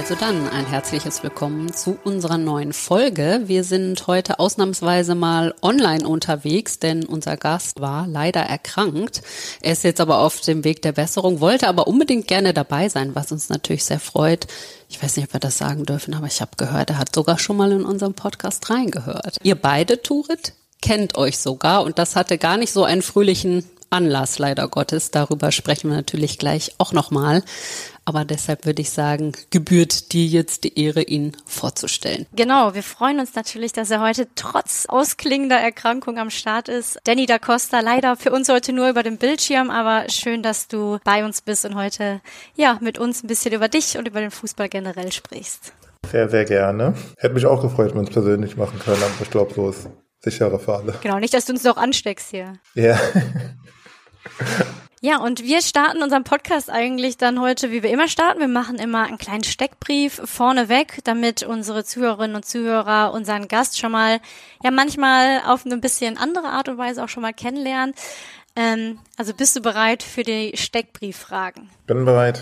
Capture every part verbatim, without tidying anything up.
Also dann ein herzliches Willkommen zu unserer neuen Folge. Wir sind heute ausnahmsweise mal online unterwegs, denn unser Gast war leider erkrankt. Er ist jetzt aber auf dem Weg der Besserung, wollte aber unbedingt gerne dabei sein, was uns natürlich sehr freut. Ich weiß nicht, ob wir das sagen dürfen, aber ich habe gehört, er hat sogar schon mal in unserem Podcast reingehört. Ihr beide, Turit, kennt euch sogar und das hatte gar nicht so einen fröhlichen Anlass, leider Gottes. Darüber sprechen wir natürlich gleich auch nochmal. Aber deshalb würde ich sagen, gebührt dir jetzt die Ehre, ihn vorzustellen. Genau, wir freuen uns natürlich, dass er heute trotz ausklingender Erkrankung am Start ist. Danny da Costa, leider für uns heute nur über den Bildschirm, aber schön, dass du bei uns bist und heute ja mit uns ein bisschen über dich und über den Fußball generell sprichst. Sehr, sehr gerne. Hätte mich auch gefreut, wenn wir es persönlich machen können, aber ich glaube, so ist sicherer für alle. Genau, nicht, dass du uns doch ansteckst hier. Ja. Ja, und wir starten unseren Podcast eigentlich dann heute, wie wir immer starten. Wir machen immer einen kleinen Steckbrief vorneweg, damit unsere Zuhörerinnen und Zuhörer unseren Gast schon mal, ja manchmal auf eine bisschen andere Art und Weise auch schon mal kennenlernen. Ähm, also bist du bereit für die Steckbrieffragen? Bin bereit.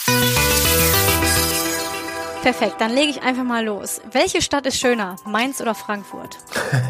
Perfekt, dann lege ich einfach mal los. Welche Stadt ist schöner, Mainz oder Frankfurt?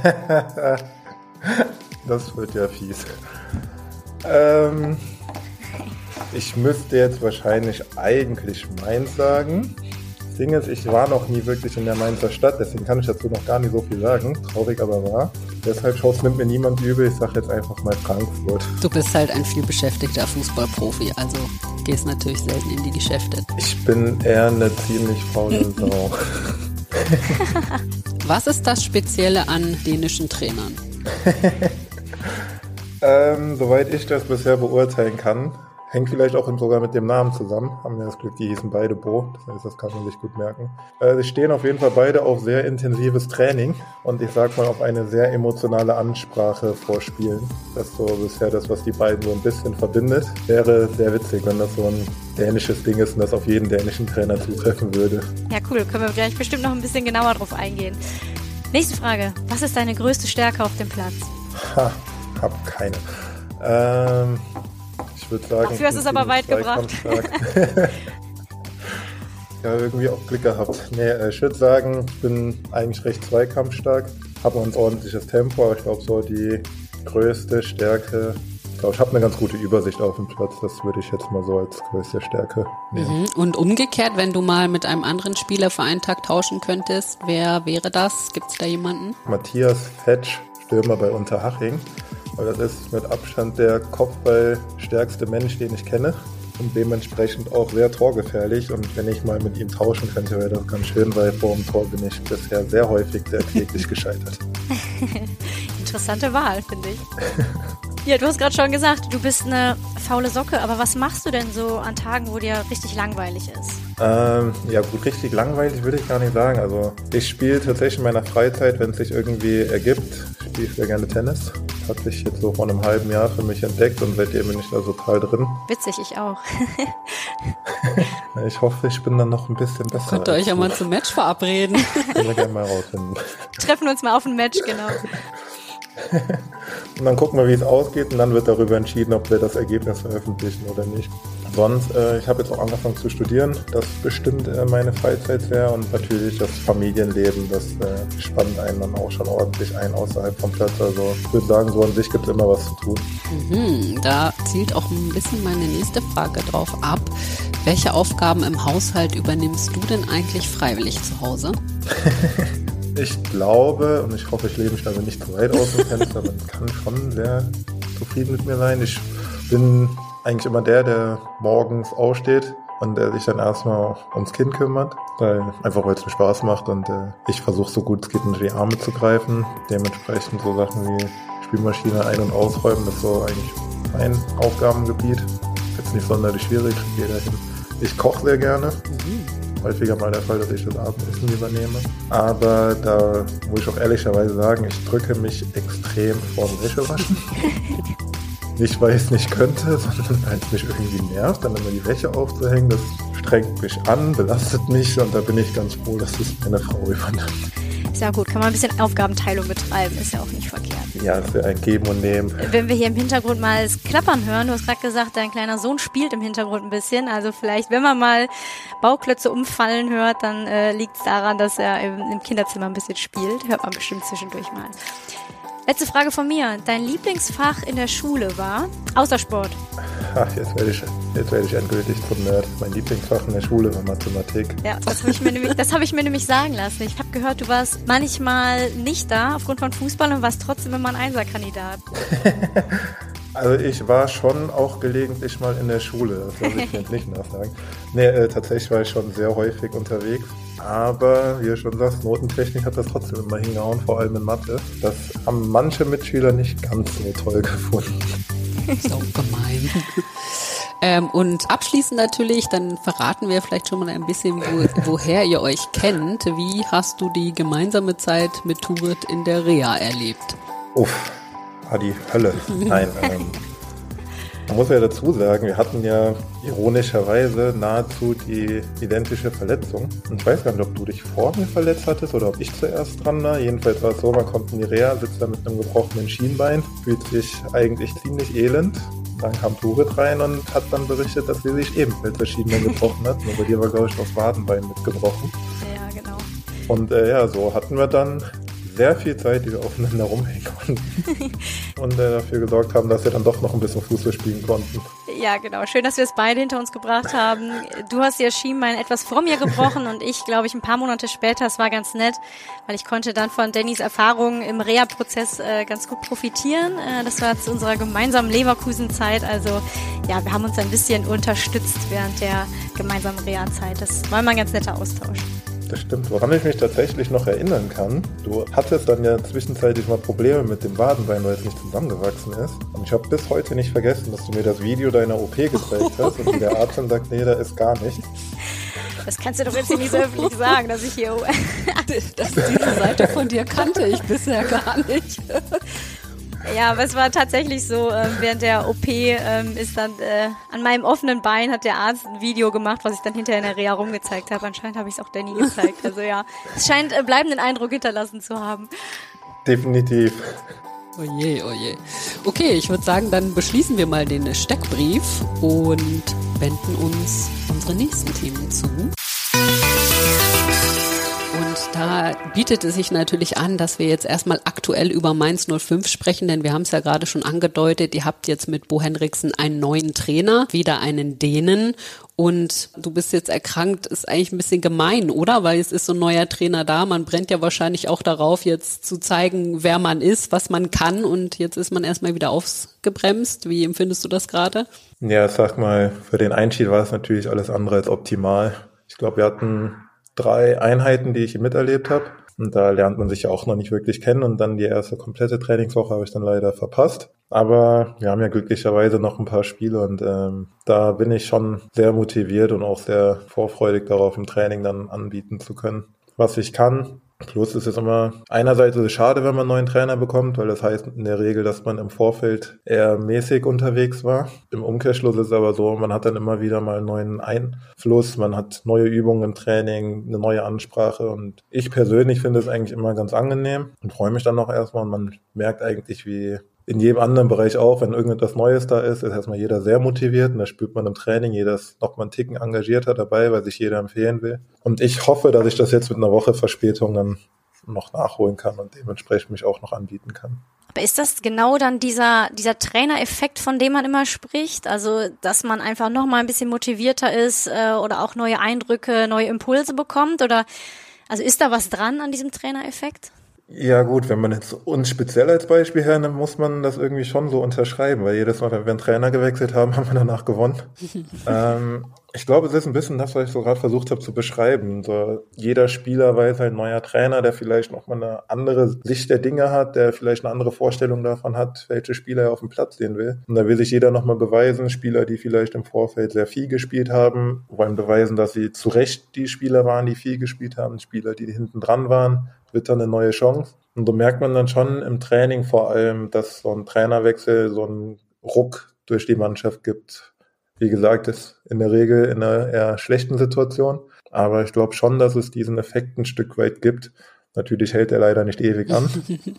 Das wird ja fies. Ähm, ich müsste jetzt wahrscheinlich eigentlich Mainz sagen. Das Ding ist, ich war noch nie wirklich in der Mainzer Stadt, deswegen kann ich dazu noch gar nicht so viel sagen. Traurig aber wahr. Deshalb schaut, nimmt mir niemand übel. Ich sage jetzt einfach mal Frankfurt. Du bist halt ein viel beschäftigter Fußballprofi, also gehst natürlich selten in die Geschäfte. Ich bin eher eine ziemlich faule Sau. Was ist das Spezielle an dänischen Trainern? Ähm, soweit ich das bisher beurteilen kann, hängt vielleicht auch sogar mit dem Namen zusammen. Haben wir das Glück, die hießen beide Bo, das heißt, das kann man sich gut merken. Äh, sie stehen auf jeden Fall beide auf sehr intensives Training und ich sag mal auf eine sehr emotionale Ansprache vor Spielen. Das ist so bisher das, was die beiden so ein bisschen verbindet. Wäre sehr witzig, wenn das so ein dänisches Ding ist und das auf jeden dänischen Trainer zutreffen würde. Ja, cool, können wir gleich bestimmt noch ein bisschen genauer drauf eingehen. Nächste Frage, was ist deine größte Stärke auf dem Platz? Ha. Hab keine. Ähm, ich würde sagen... Dafür hast du es aber weit gebracht. Ja, irgendwie auch Glück gehabt. Nee, ich würde sagen, ich bin eigentlich recht zweikampfstark. Habe ein ordentliches Tempo, aber ich glaube so die größte Stärke... Ich glaube, ich habe eine ganz gute Übersicht auf dem Platz. Das würde ich jetzt mal so als größte Stärke nehmen. Mhm. Und umgekehrt, wenn du mal mit einem anderen Spieler für einen Tag tauschen könntest, wer wäre das? Gibt es da jemanden? Matthias Fetsch, Stürmer bei Unterhaching. Weil das ist mit Abstand der kopfballstärkste Mensch, den ich kenne und dementsprechend auch sehr torgefährlich. Und wenn ich mal mit ihm tauschen könnte, wäre das ganz schön, weil vor dem Tor bin ich bisher sehr häufig sehr kläglich gescheitert. Interessante Wahl, finde ich. Ja, du hast gerade schon gesagt, du bist eine faule Socke, aber was machst du denn so an Tagen, wo dir richtig langweilig ist? Ähm, ja gut, richtig langweilig würde ich gar nicht sagen. Also ich spiele tatsächlich in meiner Freizeit, wenn es sich irgendwie ergibt, spiele ich sehr gerne Tennis. Hat sich jetzt so vor einem halben Jahr für mich entdeckt und seitdem bin ich da total drin. Witzig, ich auch. Ich hoffe, ich bin dann noch ein bisschen besser. Könnt ihr euch ja mal zum Match verabreden. Können wir gerne mal rausfinden. Treffen uns mal auf ein Match, genau. Und dann gucken wir, wie es ausgeht und dann wird darüber entschieden, ob wir das Ergebnis veröffentlichen oder nicht. Sonst, äh, ich habe jetzt auch angefangen zu studieren. Das bestimmt äh, meine Freizeit sehr und natürlich das Familienleben, das äh, spannt einen dann auch schon ordentlich ein außerhalb vom Platz. Also ich würde sagen, so an sich gibt es immer was zu tun. Mhm, da zielt auch ein bisschen meine nächste Frage drauf ab. Welche Aufgaben im Haushalt übernimmst du denn eigentlich freiwillig zu Hause? Ich glaube, und ich hoffe, ich lebe mich also nicht zu weit aus dem Fenster, aber ich kann schon sehr zufrieden mit mir sein. Ich bin eigentlich immer der, der morgens aufsteht und der sich dann erstmal ums Kind kümmert, weil einfach weil es mir Spaß macht und äh, ich versuche so gut es geht unter die Arme zu greifen. Dementsprechend so Sachen wie Spülmaschine ein- und ausräumen, das ist so eigentlich mein Aufgabengebiet. Jetzt nicht sonderlich schwierig, kriegt jeder hin. Ich koche sehr gerne. Mhm. Häufiger mal der Fall, dass ich das Abendessen übernehme. Aber da muss ich auch ehrlicherweise sagen, ich drücke mich extrem vorm Wäschewaschen. Nicht, weil ich es nicht könnte, sondern weil es mich irgendwie nervt, dann immer die Wäsche aufzuhängen. Das strengt mich an, belastet mich und da bin ich ganz froh, dass es meine Frau übernimmt. Ist ja gut, kann man ein bisschen Aufgabenteilung betreiben, ist ja auch nicht verkehrt. Ja, es wäre ein Geben und Nehmen. Wenn wir hier im Hintergrund mal das Klappern hören, du hast gerade gesagt, dein kleiner Sohn spielt im Hintergrund ein bisschen, also vielleicht, wenn man mal Bauklötze umfallen hört, dann äh, liegt es daran, dass er im, im Kinderzimmer ein bisschen spielt, hört man bestimmt zwischendurch mal. Letzte Frage von mir. Dein Lieblingsfach in der Schule war? Außer Sport. Ach, jetzt werde ich, jetzt werde ich endgültig zum Nerd. Mein Lieblingsfach in der Schule war Mathematik. Ja, das habe ich mir nämlich, das habe ich mir nämlich sagen lassen. Ich habe gehört, du warst manchmal nicht da aufgrund von Fußball und warst trotzdem immer ein Einserkandidat. Also ich war schon auch gelegentlich mal in der Schule, das soll ich jetzt nicht nachsagen. Nee, äh, tatsächlich war ich schon sehr häufig unterwegs. Aber, wie du schon sagst, Notentechnik hat das trotzdem immer hingehauen, vor allem in Mathe. Das haben manche Mitschüler nicht ganz so toll gefunden. Ist auch gemein. ähm, und abschließend natürlich, dann verraten wir vielleicht schon mal ein bisschen, wo, woher ihr euch kennt. Wie hast du die gemeinsame Zeit mit Turit in der Reha erlebt? Uff, war die Hölle. Nein, ähm, man muss ja dazu sagen, wir hatten ja ironischerweise nahezu die identische Verletzung. Und ich weiß gar nicht, ob du dich vor mir verletzt hattest oder ob ich zuerst dran war. Jedenfalls war es so, man kommt in die Reha, sitzt da mit einem gebrochenen Schienbein, fühlt sich eigentlich ziemlich elend. Dann kam Turit rein und hat dann berichtet, dass sie sich ebenfalls das Schienbein gebrochen hat. Nur bei dir war, glaube ich, das Wadenbein mitgebrochen. Ja, genau. Und äh, ja, so hatten wir dann sehr viel Zeit, die wir aufeinander rumhängen konnten und äh, dafür gesorgt haben, dass wir dann doch noch ein bisschen Fußball spielen konnten. Ja, genau. Schön, dass wir es beide hinter uns gebracht haben. Du hast dir Schienbein etwas vor mir gebrochen und ich, glaube ich, ein paar Monate später. Es war ganz nett, weil ich konnte dann von Dannys Erfahrungen im Reha-Prozess äh, ganz gut profitieren. Äh, das war zu unserer gemeinsamen Leverkusen-Zeit. Also ja, wir haben uns ein bisschen unterstützt während der gemeinsamen Reha-Zeit. Das war immer ein ganz netter Austausch. Das stimmt. Woran ich mich tatsächlich noch erinnern kann, du hattest dann ja zwischenzeitlich mal Probleme mit dem Wadenbein, weil es nicht zusammengewachsen ist. Und ich habe bis heute nicht vergessen, dass du mir das Video deiner O P gezeigt hast und der Arzt dann sagt, nee, da ist gar nichts. Das kannst du doch jetzt nicht so öffentlich sagen, dass ich hier... dass diese Seite von dir kannte ich bisher gar nicht. Ja, aber es war tatsächlich so, ähm, während der O P ähm, ist dann äh, an meinem offenen Bein hat der Arzt ein Video gemacht, was ich dann hinterher in der Reha rumgezeigt habe. Anscheinend habe ich es auch Danny gezeigt. Also ja, es scheint äh, bleibenden Eindruck hinterlassen zu haben. Definitiv. Oje, oje. Okay, ich würde sagen, dann beschließen wir mal den Steckbrief und wenden uns unsere nächsten Themen zu. Und da bietet es sich natürlich an, dass wir jetzt erstmal aktuell über Mainz null fünf sprechen, denn wir haben es ja gerade schon angedeutet, ihr habt jetzt mit Bo Henriksen einen neuen Trainer, wieder einen Dänen, und du bist jetzt erkrankt, ist eigentlich ein bisschen gemein, oder? Weil es ist so ein neuer Trainer da, man brennt ja wahrscheinlich auch darauf, jetzt zu zeigen, wer man ist, was man kann, und jetzt ist man erstmal wieder ausgebremst. Wie empfindest du das gerade? Ja, sag mal, für den Einstieg war es natürlich alles andere als optimal. Ich glaube, wir hatten drei Einheiten, die ich miterlebt habe. Und da lernt man sich ja auch noch nicht wirklich kennen. Und dann die erste komplette Trainingswoche habe ich dann leider verpasst. Aber wir haben ja glücklicherweise noch ein paar Spiele und ähm, da bin ich schon sehr motiviert und auch sehr vorfreudig darauf, im Training dann anbieten zu können, was ich kann. Plus ist es immer, einerseits ist es schade, wenn man einen neuen Trainer bekommt, weil das heißt in der Regel, dass man im Vorfeld eher mäßig unterwegs war. Im Umkehrschluss ist es aber so, man hat dann immer wieder mal einen neuen Einfluss, man hat neue Übungen im Training, eine neue Ansprache, und ich persönlich finde es eigentlich immer ganz angenehm und freue mich dann auch erstmal, und man merkt eigentlich, wie in jedem anderen Bereich auch, wenn irgendetwas Neues da ist, ist erstmal jeder sehr motiviert, und das spürt man im Training, jeder ist noch mal einen Ticken engagierter dabei, weil sich jeder empfehlen will. Und ich hoffe, dass ich das jetzt mit einer Woche Verspätung dann noch nachholen kann und dementsprechend mich auch noch anbieten kann. Aber ist das genau dann dieser dieser Trainereffekt, von dem man immer spricht? Also, dass man einfach noch mal ein bisschen motivierter ist äh, oder auch neue Eindrücke, neue Impulse bekommt? Oder also ist da was dran an diesem Trainereffekt? Ja gut, wenn man jetzt uns speziell als Beispiel hernimmt, muss man das irgendwie schon so unterschreiben, weil jedes Mal, wenn wir einen Trainer gewechselt haben, haben wir danach gewonnen. ähm, ich glaube, es ist ein bisschen das, was ich so gerade versucht habe zu beschreiben. So, jeder Spieler weiß, ein neuer Trainer, der vielleicht noch mal eine andere Sicht der Dinge hat, der vielleicht eine andere Vorstellung davon hat, welche Spieler er auf dem Platz sehen will. Und da will sich jeder noch mal beweisen. Spieler, die vielleicht im Vorfeld sehr viel gespielt haben, wollen beweisen, dass sie zu Recht die Spieler waren, die viel gespielt haben. Spieler, die hinten dran waren, wird dann eine neue Chance. Und so merkt man dann schon im Training vor allem, dass so ein Trainerwechsel so einen Ruck durch die Mannschaft gibt. Wie gesagt, ist in der Regel in einer eher schlechten Situation. Aber ich glaube schon, dass es diesen Effekt ein Stück weit gibt. Natürlich hält er leider nicht ewig an.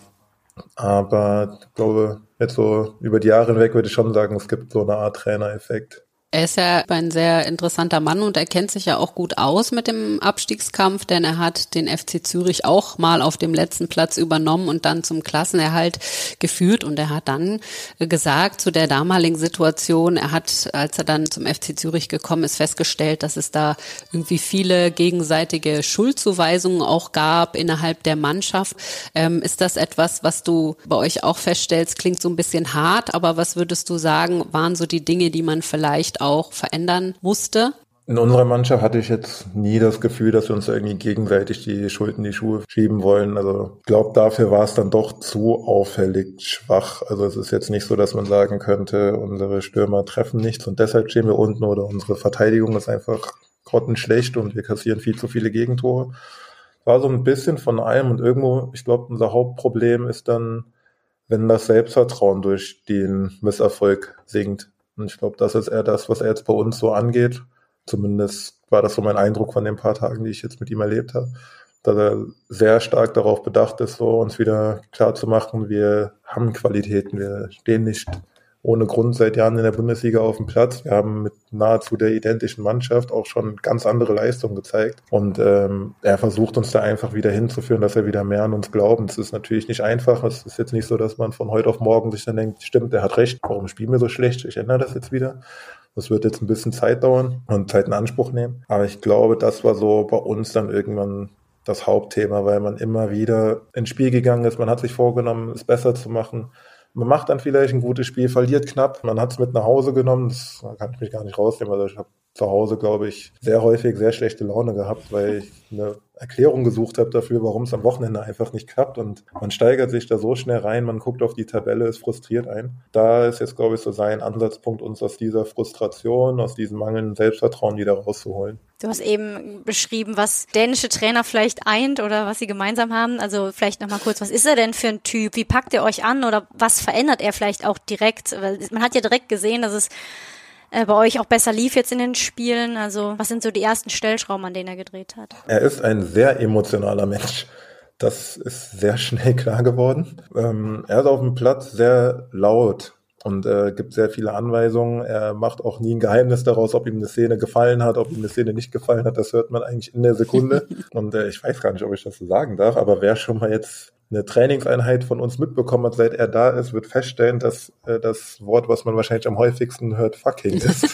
Aber ich glaube, jetzt so über die Jahre hinweg würde ich schon sagen, es gibt so eine Art Trainereffekt. Er ist ja ein sehr interessanter Mann und er kennt sich ja auch gut aus mit dem Abstiegskampf, denn er hat den F C Zürich auch mal auf dem letzten Platz übernommen und dann zum Klassenerhalt geführt. Und er hat dann gesagt, zu der damaligen Situation, er hat, als er dann zum F C Zürich gekommen ist, festgestellt, dass es da irgendwie viele gegenseitige Schuldzuweisungen auch gab innerhalb der Mannschaft. Ähm, ist das etwas, was du bei euch auch feststellst? Klingt so ein bisschen hart, aber was würdest du sagen, waren so die Dinge, die man vielleicht auch verändern musste? In unserer Mannschaft hatte ich jetzt nie das Gefühl, dass wir uns irgendwie gegenseitig die Schuld in die Schuhe schieben wollen. Also ich glaube, dafür war es dann doch zu auffällig schwach. Also es ist jetzt nicht so, dass man sagen könnte, unsere Stürmer treffen nichts und deshalb stehen wir unten oder unsere Verteidigung ist einfach grottenschlecht und wir kassieren viel zu viele Gegentore. War so ein bisschen von allem und irgendwo, ich glaube, unser Hauptproblem ist dann, wenn das Selbstvertrauen durch den Misserfolg sinkt. Und ich glaube, das ist eher das, was er jetzt bei uns so angeht. Zumindest war das so mein Eindruck von den paar Tagen, die ich jetzt mit ihm erlebt habe. Dass er sehr stark darauf bedacht ist, so uns wieder klar zu machen, wir haben Qualitäten, wir stehen nicht ohne Grund seit Jahren in der Bundesliga auf dem Platz. Wir haben mit nahezu der identischen Mannschaft auch schon ganz andere Leistungen gezeigt. Und ähm, er versucht uns da einfach wieder hinzuführen, dass er wieder mehr an uns glaubt. Es ist natürlich nicht einfach. Es ist jetzt nicht so, dass man von heute auf morgen sich dann denkt, stimmt, er hat recht, warum spielen wir so schlecht? Ich ändere das jetzt wieder. Das wird jetzt ein bisschen Zeit dauern und Zeit in Anspruch nehmen. Aber ich glaube, das war so bei uns dann irgendwann das Hauptthema, weil man immer wieder ins Spiel gegangen ist. Man hat sich vorgenommen, es besser zu machen. Man macht dann vielleicht ein gutes Spiel, verliert knapp. Man hat es mit nach Hause genommen. Das kann ich mich gar nicht rausnehmen. Also ich habe zu Hause, glaube ich, sehr häufig sehr schlechte Laune gehabt, weil ich eine Erklärung gesucht habe dafür, warum es am Wochenende einfach nicht klappt. Und man steigert sich da so schnell rein, man guckt auf die Tabelle, es frustriert einen. Da ist jetzt, glaube ich, so sein Ansatzpunkt, uns aus dieser Frustration, aus diesem mangelnden Selbstvertrauen wieder rauszuholen. Du hast eben beschrieben, was dänische Trainer vielleicht eint oder was sie gemeinsam haben. Also vielleicht nochmal kurz, was ist er denn für ein Typ? Wie packt er euch an oder was verändert er vielleicht auch direkt? Weil man hat ja direkt gesehen, dass es äh, bei euch auch besser lief jetzt in den Spielen. Also was sind so die ersten Stellschrauben, an denen er gedreht hat? Er ist ein sehr emotionaler Mensch. Das ist sehr schnell klar geworden. Ähm, er ist auf dem Platz sehr laut und äh, gibt sehr viele Anweisungen. Er macht auch nie ein Geheimnis daraus, ob ihm eine Szene gefallen hat, ob ihm eine Szene nicht gefallen hat. Das hört man eigentlich in der Sekunde. Und äh, ich weiß gar nicht, ob ich das so sagen darf, aber wer schon mal jetzt eine Trainingseinheit von uns mitbekommen hat, seit er da ist, wird feststellen, dass äh, das Wort, was man wahrscheinlich am häufigsten hört, fucking ist.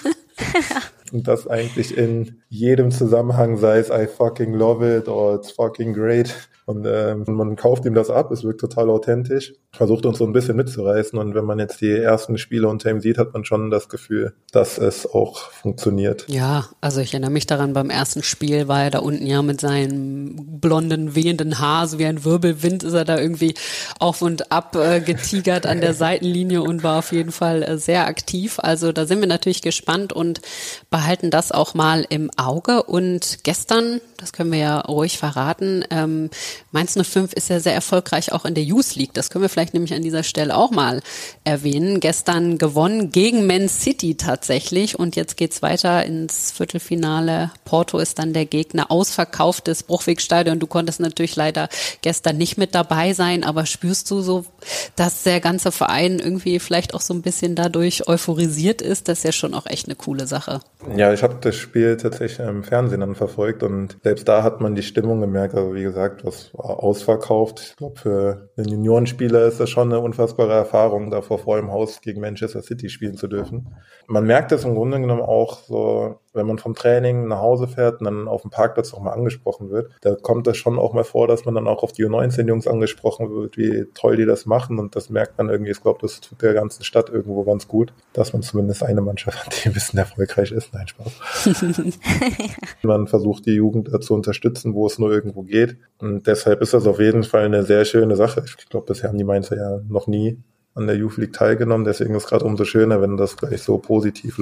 Und das eigentlich in jedem Zusammenhang, sei es I fucking love it or it's fucking great. Und ähm, man kauft ihm das ab, es wirkt total authentisch, versucht uns so ein bisschen mitzureißen. Und wenn man jetzt die ersten Spiele unter ihm sieht, hat man schon das Gefühl, dass es auch funktioniert. Ja, also ich erinnere mich daran, beim ersten Spiel war er da unten ja mit seinem blonden, wehenden Haar, so wie ein Wirbelwind ist er da irgendwie auf und ab äh, getigert an der Seitenlinie und war auf jeden Fall äh, sehr aktiv. Also da sind wir natürlich gespannt und behalten das auch mal im Auge. Und gestern, das können wir ja ruhig verraten, ähm, Mainz null fünf ist ja sehr erfolgreich auch in der Youth League. Das können wir vielleicht nämlich an dieser Stelle auch mal erwähnen. Gestern gewonnen gegen Man City tatsächlich und jetzt geht's weiter ins Viertelfinale. Porto ist dann der Gegner, ausverkauftes Bruchwegstadion. Du konntest natürlich leider gestern nicht mit dabei sein, aber spürst du so, dass der ganze Verein irgendwie vielleicht auch so ein bisschen dadurch euphorisiert ist? Das ist ja schon auch echt eine coole Sache. Ja, ich habe das Spiel tatsächlich im Fernsehen dann verfolgt und selbst da hat man die Stimmung gemerkt. Also wie gesagt, das war ausverkauft. Ich glaube, für einen Juniorenspieler ist das schon eine unfassbare Erfahrung, da vor vollem Haus gegen Manchester City spielen zu dürfen. Man merkt das im Grunde genommen auch so, wenn man vom Training nach Hause fährt und dann auf dem Parkplatz auch mal angesprochen wird. Da kommt das schon auch mal vor, dass man dann auch auf die U neunzehn Jungs angesprochen wird, wie toll die das machen. Und das merkt man irgendwie, ich glaube, das tut der ganzen Stadt irgendwo ganz gut, dass man zumindest eine Mannschaft hat, die ein bisschen erfolgreich ist. Nein, Spaß. Man versucht, die Jugend zu unterstützen, wo es nur irgendwo geht. Und deshalb ist das auf jeden Fall eine sehr schöne Sache. Ich glaube, bisher haben die Mainzer ja noch nie an der Youth League teilgenommen. Deswegen ist es gerade umso schöner, wenn das gleich so positiv läuft.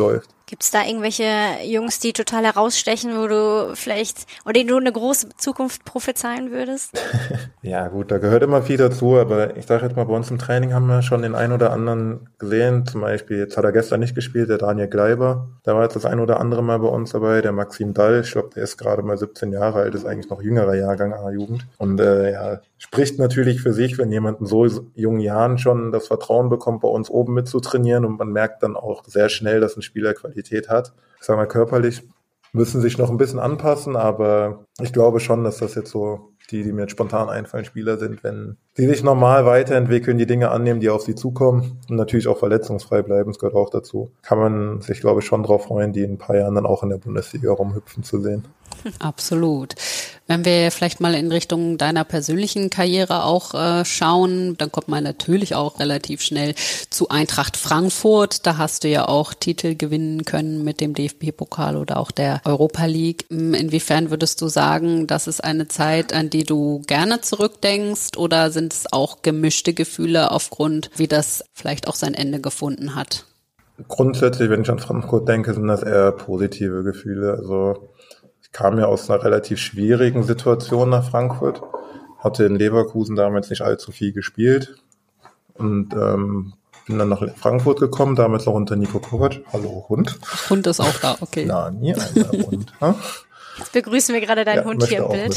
Gibt's da irgendwelche Jungs, die total herausstechen, wo du vielleicht, oder denen du eine große Zukunft prophezeien würdest? Ja gut, da gehört immer viel dazu, aber ich sage jetzt mal, bei uns im Training haben wir schon den einen oder anderen gesehen. Zum Beispiel, jetzt hat er gestern nicht gespielt, der Daniel Gleiber. Da war jetzt das ein oder andere Mal bei uns dabei. Der Maxim Dall, ich glaube, der ist gerade mal siebzehn Jahre alt, ist eigentlich noch jüngerer Jahrgang A-Jugend. Und äh, ja, spricht natürlich für sich, wenn jemand in so jungen Jahren schon das Vertrauen bekommt, bei uns oben mitzutrainieren, und man merkt dann auch sehr schnell, dass ein Spieler Qualität hat. Ich sage mal, körperlich müssen sich noch ein bisschen anpassen, aber ich glaube schon, dass das jetzt so die, die mir jetzt spontan einfallen, Spieler sind, wenn sie sich normal weiterentwickeln, die Dinge annehmen, die auf sie zukommen und natürlich auch verletzungsfrei bleiben, das gehört auch dazu, kann man sich, glaube ich, schon drauf freuen, die in ein paar Jahren dann auch in der Bundesliga rumhüpfen zu sehen. Absolut. Wenn wir vielleicht mal in Richtung deiner persönlichen Karriere auch äh, schauen, dann kommt man natürlich auch relativ schnell zu Eintracht Frankfurt. Da hast du ja auch Titel gewinnen können mit dem D F B-Pokal oder auch der Europa League. Inwiefern würdest du sagen, das ist eine Zeit, an die du gerne zurückdenkst, oder sind es auch gemischte Gefühle aufgrund, wie das vielleicht auch sein Ende gefunden hat? Grundsätzlich, wenn ich an Frankfurt denke, sind das eher positive Gefühle. Also ich kam ja aus einer relativ schwierigen Situation nach Frankfurt, hatte in Leverkusen damals nicht allzu viel gespielt und ähm, bin dann nach Frankfurt gekommen, damals noch unter Nico Kovac. Hallo Hund. Hund ist auch da, okay. Na, nie ein Hund. Ha? Jetzt begrüßen wir gerade deinen ja, Hund hier im auch Bild.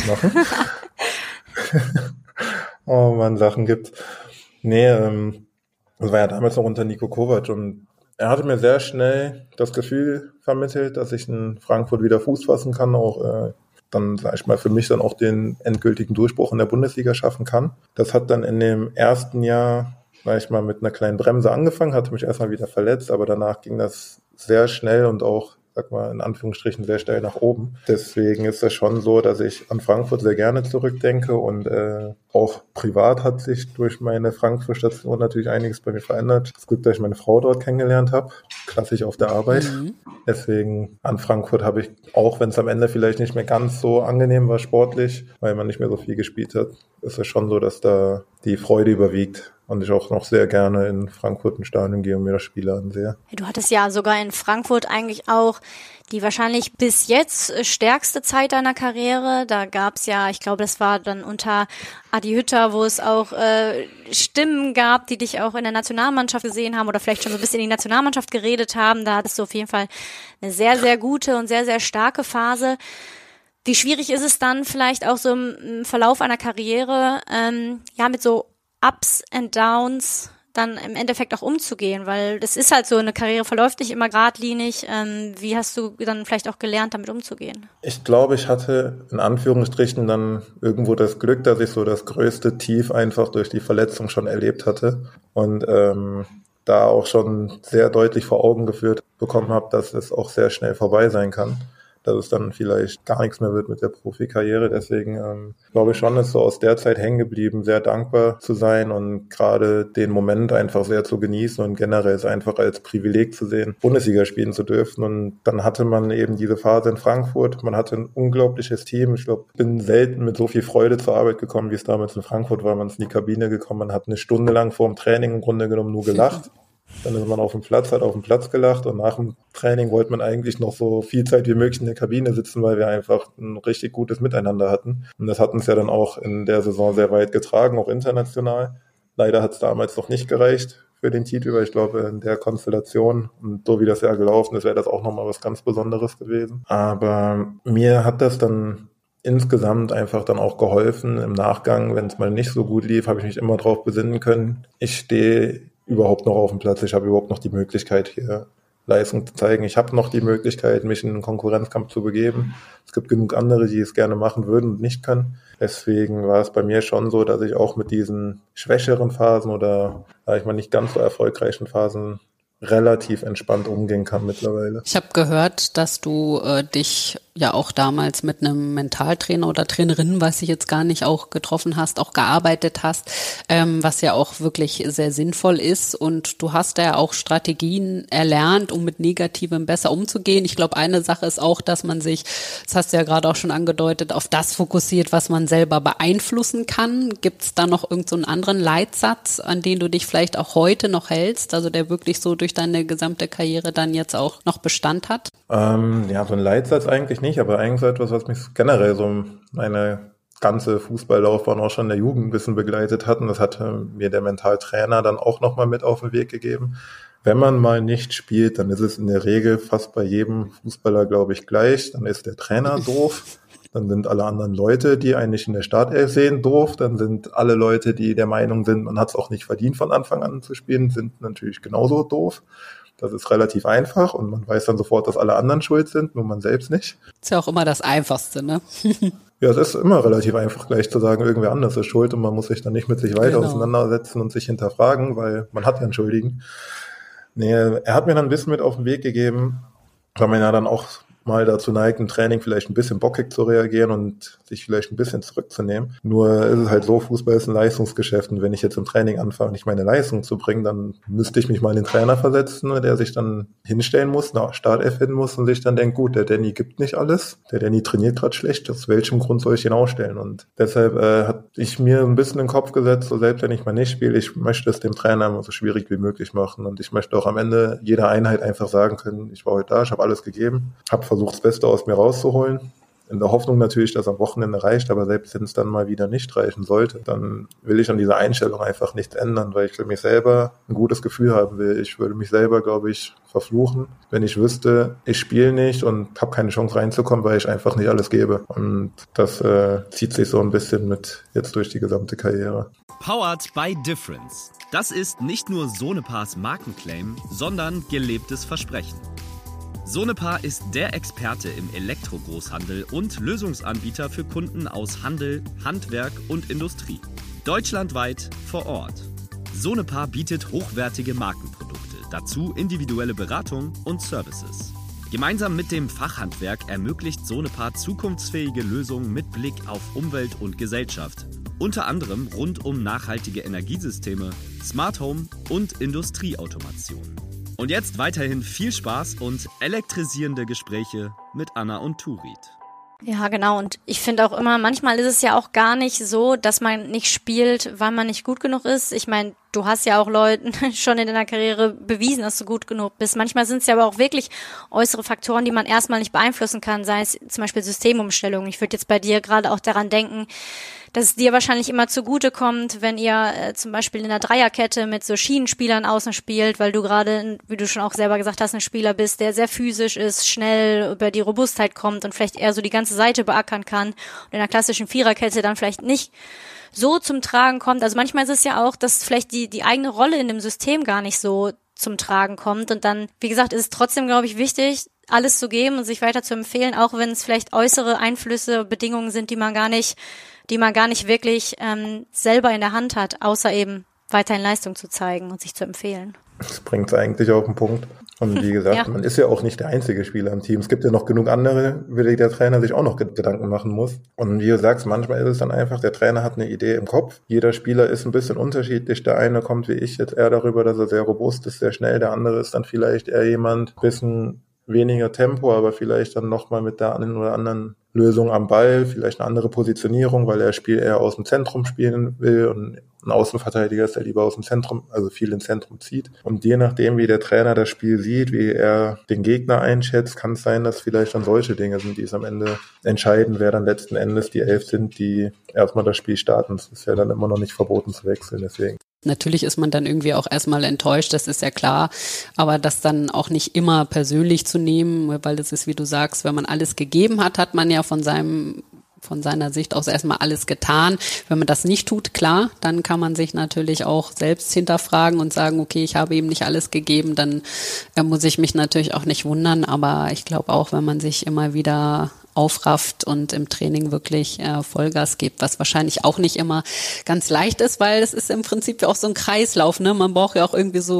Oh man, Sachen gibt's. Nee, ähm, das war ja damals noch unter Nico Kovac, und er hatte mir sehr schnell das Gefühl vermittelt, dass ich in Frankfurt wieder Fuß fassen kann, auch äh, dann, sag ich mal, für mich dann auch den endgültigen Durchbruch in der Bundesliga schaffen kann. Das hat dann in dem ersten Jahr, sag ich mal, mit einer kleinen Bremse angefangen, hatte mich erstmal wieder verletzt, aber danach ging das sehr schnell und auch, sag mal, in Anführungsstrichen sehr schnell nach oben. Deswegen ist das schon so, dass ich an Frankfurt sehr gerne zurückdenke, und äh, auch privat hat sich durch meine Frankfurt-Station natürlich einiges bei mir verändert. Das Glück, dass ich meine Frau dort kennengelernt habe, klassisch auf der Arbeit. Mhm. Deswegen an Frankfurt habe ich, auch wenn es am Ende vielleicht nicht mehr ganz so angenehm war sportlich, weil man nicht mehr so viel gespielt hat, ist es schon so, dass da die Freude überwiegt. Und ich auch noch sehr gerne in Frankfurt ins Stadion gehe und mir das Spiel ansehe. Du hattest ja sogar in Frankfurt eigentlich auch die wahrscheinlich bis jetzt stärkste Zeit deiner Karriere. Da gab's ja, ich glaube, das war dann unter Adi Hütter, wo es auch äh, Stimmen gab, die dich auch in der Nationalmannschaft gesehen haben oder vielleicht schon so ein bisschen in die Nationalmannschaft geredet haben. Da hattest du auf jeden Fall eine sehr, sehr gute und sehr, sehr starke Phase. Wie schwierig ist es dann vielleicht auch so im Verlauf einer Karriere, ähm, ja, mit so Ups and Downs dann im Endeffekt auch umzugehen, weil das ist halt so, eine Karriere verläuft nicht immer geradlinig. Ähm, wie hast du dann vielleicht auch gelernt, damit umzugehen? Ich glaube, ich hatte in Anführungsstrichen dann irgendwo das Glück, dass ich so das größte Tief einfach durch die Verletzung schon erlebt hatte und ähm, da auch schon sehr deutlich vor Augen geführt bekommen habe, dass es auch sehr schnell vorbei sein kann, dass es dann vielleicht gar nichts mehr wird mit der Profikarriere. Deswegen ähm, glaube ich schon, ist so aus der Zeit hängen geblieben, sehr dankbar zu sein und gerade den Moment einfach sehr zu genießen und generell es einfach als Privileg zu sehen, Bundesliga spielen zu dürfen. Und dann hatte man eben diese Phase in Frankfurt. Man hatte ein unglaubliches Team. Ich glaube, ich bin selten mit so viel Freude zur Arbeit gekommen, wie es damals in Frankfurt war. Man ist in die Kabine gekommen, man hat eine Stunde lang vor dem Training im Grunde genommen nur gelacht. Dann ist man auf dem Platz, hat auf dem Platz gelacht und nach dem Training wollte man eigentlich noch so viel Zeit wie möglich in der Kabine sitzen, weil wir einfach ein richtig gutes Miteinander hatten. Und das hat uns ja dann auch in der Saison sehr weit getragen, auch international. Leider hat es damals noch nicht gereicht für den Titel, weil ich glaube, in der Konstellation und so wie das Jahr gelaufen ist, wäre das auch nochmal was ganz Besonderes gewesen. Aber mir hat das dann insgesamt einfach dann auch geholfen. Im Nachgang, wenn es mal nicht so gut lief, habe ich mich immer drauf besinnen können. Ich stehe überhaupt noch auf dem Platz. Ich habe überhaupt noch die Möglichkeit, hier Leistung zu zeigen. Ich habe noch die Möglichkeit, mich in einen Konkurrenzkampf zu begeben. Es gibt genug andere, die es gerne machen würden und nicht können. Deswegen war es bei mir schon so, dass ich auch mit diesen schwächeren Phasen oder, sag ich mal, nicht ganz so erfolgreichen Phasen relativ entspannt umgehen kann mittlerweile. Ich habe gehört, dass du äh, dich ja auch damals mit einem Mentaltrainer oder Trainerin, was ich jetzt gar nicht auch getroffen hast, auch gearbeitet hast, ähm, was ja auch wirklich sehr sinnvoll ist. Und du hast ja auch Strategien erlernt, um mit Negativem besser umzugehen. Ich glaube, eine Sache ist auch, dass man sich, das hast du ja gerade auch schon angedeutet, auf das fokussiert, was man selber beeinflussen kann. Gibt es da noch irgend so einen anderen Leitsatz, an den du dich vielleicht auch heute noch hältst, also der wirklich so durch deine gesamte Karriere dann jetzt auch noch Bestand hat? Ähm, ja, so ein Leitsatz eigentlich nicht, aber eigentlich so etwas, was mich generell so meine ganze Fußballlaufbahn auch schon in der Jugend ein bisschen begleitet hat. Und das hat mir der Mentaltrainer dann auch nochmal mit auf den Weg gegeben. Wenn man mal nicht spielt, dann ist es in der Regel fast bei jedem Fußballer, glaube ich, gleich. Dann ist der Trainer doof. Dann sind alle anderen Leute, die eigentlich in der Startelf sehen, doof. Dann sind alle Leute, die der Meinung sind, man hat es auch nicht verdient, von Anfang an zu spielen, sind natürlich genauso doof. Das ist relativ einfach und man weiß dann sofort, dass alle anderen schuld sind, nur man selbst nicht. Ist ja auch immer das Einfachste, ne? Ja, es ist immer relativ einfach, gleich zu sagen, irgendwer anders ist schuld und man muss sich dann nicht mit sich weiter genau. auseinandersetzen und sich hinterfragen, weil man hat ja einen Schuldigen. Nee, er hat mir dann ein bisschen mit auf den Weg gegeben, weil man ja dann auch mal dazu neigt, im Training vielleicht ein bisschen bockig zu reagieren und sich vielleicht ein bisschen zurückzunehmen. Nur ist es halt so, Fußball ist ein Leistungsgeschäft und wenn ich jetzt im Training anfange, nicht meine Leistung zu bringen, dann müsste ich mich mal in den Trainer versetzen, der sich dann hinstellen muss, nach Startelf hin muss und sich dann denkt, gut, der Danny gibt nicht alles, der Danny trainiert gerade schlecht, aus welchem Grund soll ich ihn ausstellen? Und deshalb äh, hat ich mir ein bisschen in den Kopf gesetzt, so selbst wenn ich mal nicht spiele, ich möchte es dem Trainer immer so schwierig wie möglich machen und ich möchte auch am Ende jeder Einheit einfach sagen können, ich war heute da, ich habe alles gegeben, habe versucht, das Beste aus mir rauszuholen. In der Hoffnung natürlich, dass am Wochenende reicht, aber selbst wenn es dann mal wieder nicht reichen sollte, dann will ich an dieser Einstellung einfach nichts ändern, weil ich für mich selber ein gutes Gefühl haben will. Ich würde mich selber, glaube ich, verfluchen, wenn ich wüsste, ich spiele nicht und habe keine Chance reinzukommen, weil ich einfach nicht alles gebe. Und das äh, zieht sich so ein bisschen mit jetzt durch die gesamte Karriere. Powered by Difference. Das ist nicht nur Sonepars Markenclaim, sondern gelebtes Versprechen. Sonepar ist der Experte im Elektrogroßhandel und Lösungsanbieter für Kunden aus Handel, Handwerk und Industrie. Deutschlandweit vor Ort. Sonepar bietet hochwertige Markenprodukte, dazu individuelle Beratung und Services. Gemeinsam mit dem Fachhandwerk ermöglicht Sonepar zukunftsfähige Lösungen mit Blick auf Umwelt und Gesellschaft. Unter anderem rund um nachhaltige Energiesysteme, Smart Home und Industrieautomation. Und jetzt weiterhin viel Spaß und elektrisierende Gespräche mit Anna und Turit. Ja, genau. Und ich finde auch immer, manchmal ist es ja auch gar nicht so, dass man nicht spielt, weil man nicht gut genug ist. Ich meine, du hast ja auch Leuten schon in deiner Karriere bewiesen, dass du gut genug bist. Manchmal sind es ja aber auch wirklich äußere Faktoren, die man erstmal nicht beeinflussen kann, sei es zum Beispiel Systemumstellungen. Ich würde jetzt bei dir gerade auch daran denken, dass es dir wahrscheinlich immer zugute kommt, wenn ihr äh, zum Beispiel in einer Dreierkette mit so Schienenspielern außen spielt, weil du gerade, wie du schon auch selber gesagt hast, ein Spieler bist, der sehr physisch ist, schnell über die Robustheit kommt und vielleicht eher so die ganze Seite beackern kann und in einer klassischen Viererkette dann vielleicht nicht so zum Tragen kommt. Also manchmal ist es ja auch, dass vielleicht die die eigene Rolle in dem System gar nicht so zum Tragen kommt und dann, wie gesagt, ist es trotzdem, glaube ich, wichtig, alles zu geben und sich weiter zu empfehlen, auch wenn es vielleicht äußere Einflüsse, Bedingungen sind, die man gar nicht die man gar nicht wirklich ähm, selber in der Hand hat, außer eben weiterhin Leistung zu zeigen und sich zu empfehlen. Das bringt es eigentlich auf den Punkt. Und wie gesagt, ja. Man ist ja auch nicht der einzige Spieler im Team. Es gibt ja noch genug andere, über die der Trainer sich auch noch Gedanken machen muss. Und wie du sagst, manchmal ist es dann einfach, der Trainer hat eine Idee im Kopf. Jeder Spieler ist ein bisschen unterschiedlich. Der eine kommt wie ich jetzt eher darüber, dass er sehr robust ist, sehr schnell. Der andere ist dann vielleicht eher jemand, bisschen weniger Tempo, aber vielleicht dann nochmal mit der einen oder anderen Lösung am Ball, vielleicht eine andere Positionierung, weil er das Spiel eher aus dem Zentrum spielen will und ein Außenverteidiger ist, der lieber aus dem Zentrum, also viel ins Zentrum zieht. Und je nachdem, wie der Trainer das Spiel sieht, wie er den Gegner einschätzt, kann es sein, dass vielleicht dann solche Dinge sind, die es am Ende entscheiden, wer dann letzten Endes die Elf sind, die erstmal das Spiel starten. Es ist ja dann immer noch nicht verboten zu wechseln, deswegen. Natürlich ist man dann irgendwie auch erstmal enttäuscht, das ist ja klar, aber das dann auch nicht immer persönlich zu nehmen, weil das ist, wie du sagst, wenn man alles gegeben hat, hat man ja von seinem von seiner Sicht aus erstmal alles getan. Wenn man das nicht tut, klar, dann kann man sich natürlich auch selbst hinterfragen und sagen, okay, ich habe ihm nicht alles gegeben, dann äh, muss ich mich natürlich auch nicht wundern, aber ich glaube auch, wenn man sich immer wieder aufrafft und im Training wirklich äh, Vollgas gibt, was wahrscheinlich auch nicht immer ganz leicht ist, weil es ist im Prinzip ja auch so ein Kreislauf, ne? Man braucht ja auch irgendwie so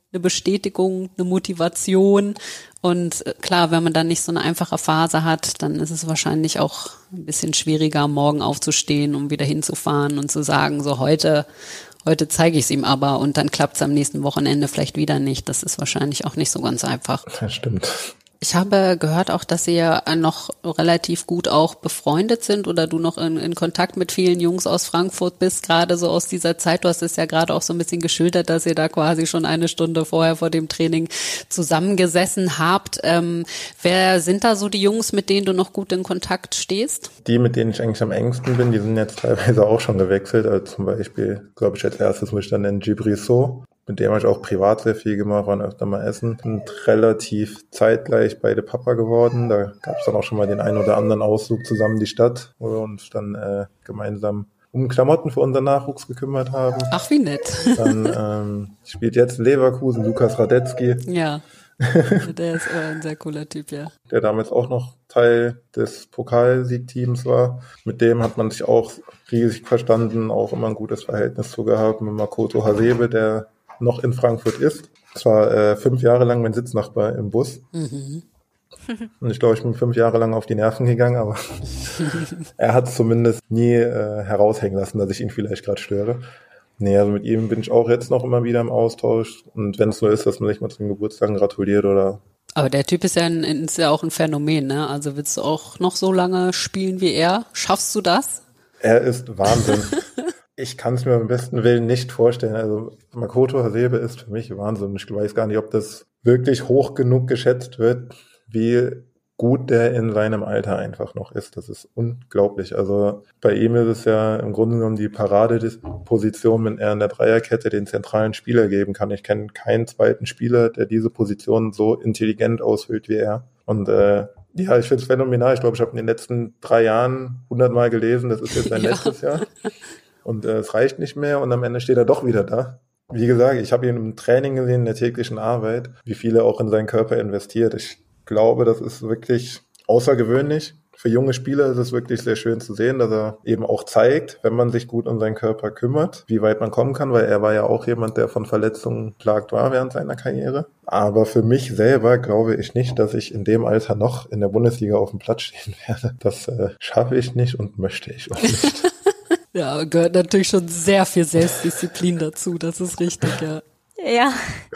eine Bestätigung, eine Motivation. Und klar, wenn man dann nicht so eine einfache Phase hat, dann ist es wahrscheinlich auch ein bisschen schwieriger, morgen aufzustehen, um wieder hinzufahren und zu sagen, so heute, heute zeige ich es ihm aber und dann klappt es am nächsten Wochenende vielleicht wieder nicht. Das ist wahrscheinlich auch nicht so ganz einfach. Das stimmt. Ich habe gehört auch, dass ihr noch relativ gut auch befreundet sind oder du noch in, in Kontakt mit vielen Jungs aus Frankfurt bist, gerade so aus dieser Zeit. Du hast es ja gerade auch so ein bisschen geschildert, dass ihr da quasi schon eine Stunde vorher vor dem Training zusammengesessen habt. Ähm, wer sind da so die Jungs, mit denen du noch gut in Kontakt stehst? Die, mit denen ich eigentlich am engsten bin, die sind jetzt teilweise auch schon gewechselt. Also zum Beispiel, glaube ich, als erstes muss ich dann in Djibril Sow. Mit dem habe ich auch privat sehr viel gemacht, waren öfter mal essen. Sind relativ zeitgleich beide Papa geworden. Da gab es dann auch schon mal den einen oder anderen Ausflug zusammen in die Stadt, wo wir uns dann äh, gemeinsam um Klamotten für unseren Nachwuchs gekümmert haben. Ach, wie nett. Dann ähm, spielt jetzt in Leverkusen Lukas Radetzky. Ja, der ist äh, ein sehr cooler Typ, ja. Der damals auch noch Teil des Pokalsiegteams war. Mit dem hat man sich auch riesig verstanden, auch immer ein gutes Verhältnis zu gehabt. Mit Makoto Hasebe, der noch in Frankfurt ist. Das war äh, fünf Jahre lang mein Sitznachbar im Bus. Mhm. Und ich glaube, ich bin fünf Jahre lang auf die Nerven gegangen, aber er hat es zumindest nie äh, heraushängen lassen, dass ich ihn vielleicht gerade störe. Nee, also mit ihm bin ich auch jetzt noch immer wieder im Austausch. Und wenn es so ist, dass man sich mal zu den Geburtstagen gratuliert oder... Aber der Typ ist ja, ein, ist ja auch ein Phänomen, ne? Also willst du auch noch so lange spielen wie er? Schaffst du das? Er ist Wahnsinn. Ich kann es mir am besten Willen nicht vorstellen. Also Makoto Hasebe ist für mich Wahnsinn. Ich weiß gar nicht, ob das wirklich hoch genug geschätzt wird, wie gut der in seinem Alter einfach noch ist. Das ist unglaublich. Also bei ihm ist es ja im Grunde genommen die Paradeposition, wenn er in der Dreierkette den zentralen Spieler geben kann. Ich kenne keinen zweiten Spieler, der diese Position so intelligent ausfüllt wie er. Und äh, ja, ich finde es phänomenal. Ich glaube, ich habe in den letzten drei Jahren hundertmal gelesen, das ist jetzt sein ja. letztes Jahr. Und äh, es reicht nicht mehr und am Ende steht er doch wieder da. Wie gesagt, ich habe ihn im Training gesehen, in der täglichen Arbeit, wie viel er auch in seinen Körper investiert. Ich glaube, das ist wirklich außergewöhnlich. Für junge Spieler ist es wirklich sehr schön zu sehen, dass er eben auch zeigt, wenn man sich gut um seinen Körper kümmert, wie weit man kommen kann, weil er war ja auch jemand, der von Verletzungen plagt war während seiner Karriere. Aber für mich selber glaube ich nicht, dass ich in dem Alter noch in der Bundesliga auf dem Platz stehen werde. Das äh, schaffe ich nicht und möchte ich auch nicht. Ja, gehört natürlich schon sehr viel Selbstdisziplin dazu, das ist richtig, ja. Ja.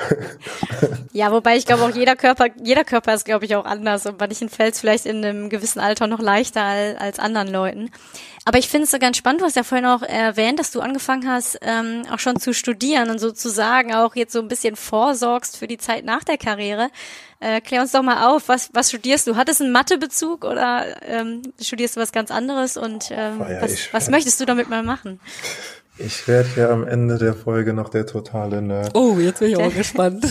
Ja, wobei ich glaube auch jeder Körper, jeder Körper ist, glaube ich, auch anders und manchen fällt es vielleicht in einem gewissen Alter noch leichter als, als anderen Leuten. Aber ich finde es so ganz spannend, du hast ja vorhin auch erwähnt, dass du angefangen hast, ähm, auch schon zu studieren und sozusagen auch jetzt so ein bisschen vorsorgst für die Zeit nach der Karriere. Äh, klär uns doch mal auf, was, was studierst du? Hattest du einen Mathebezug oder ähm, studierst du was ganz anderes und ähm, oh ja, was, ich, was möchtest du damit mal machen? Ich werde ja am Ende der Folge noch der totale Nerd. Oh, jetzt bin ich auch gespannt.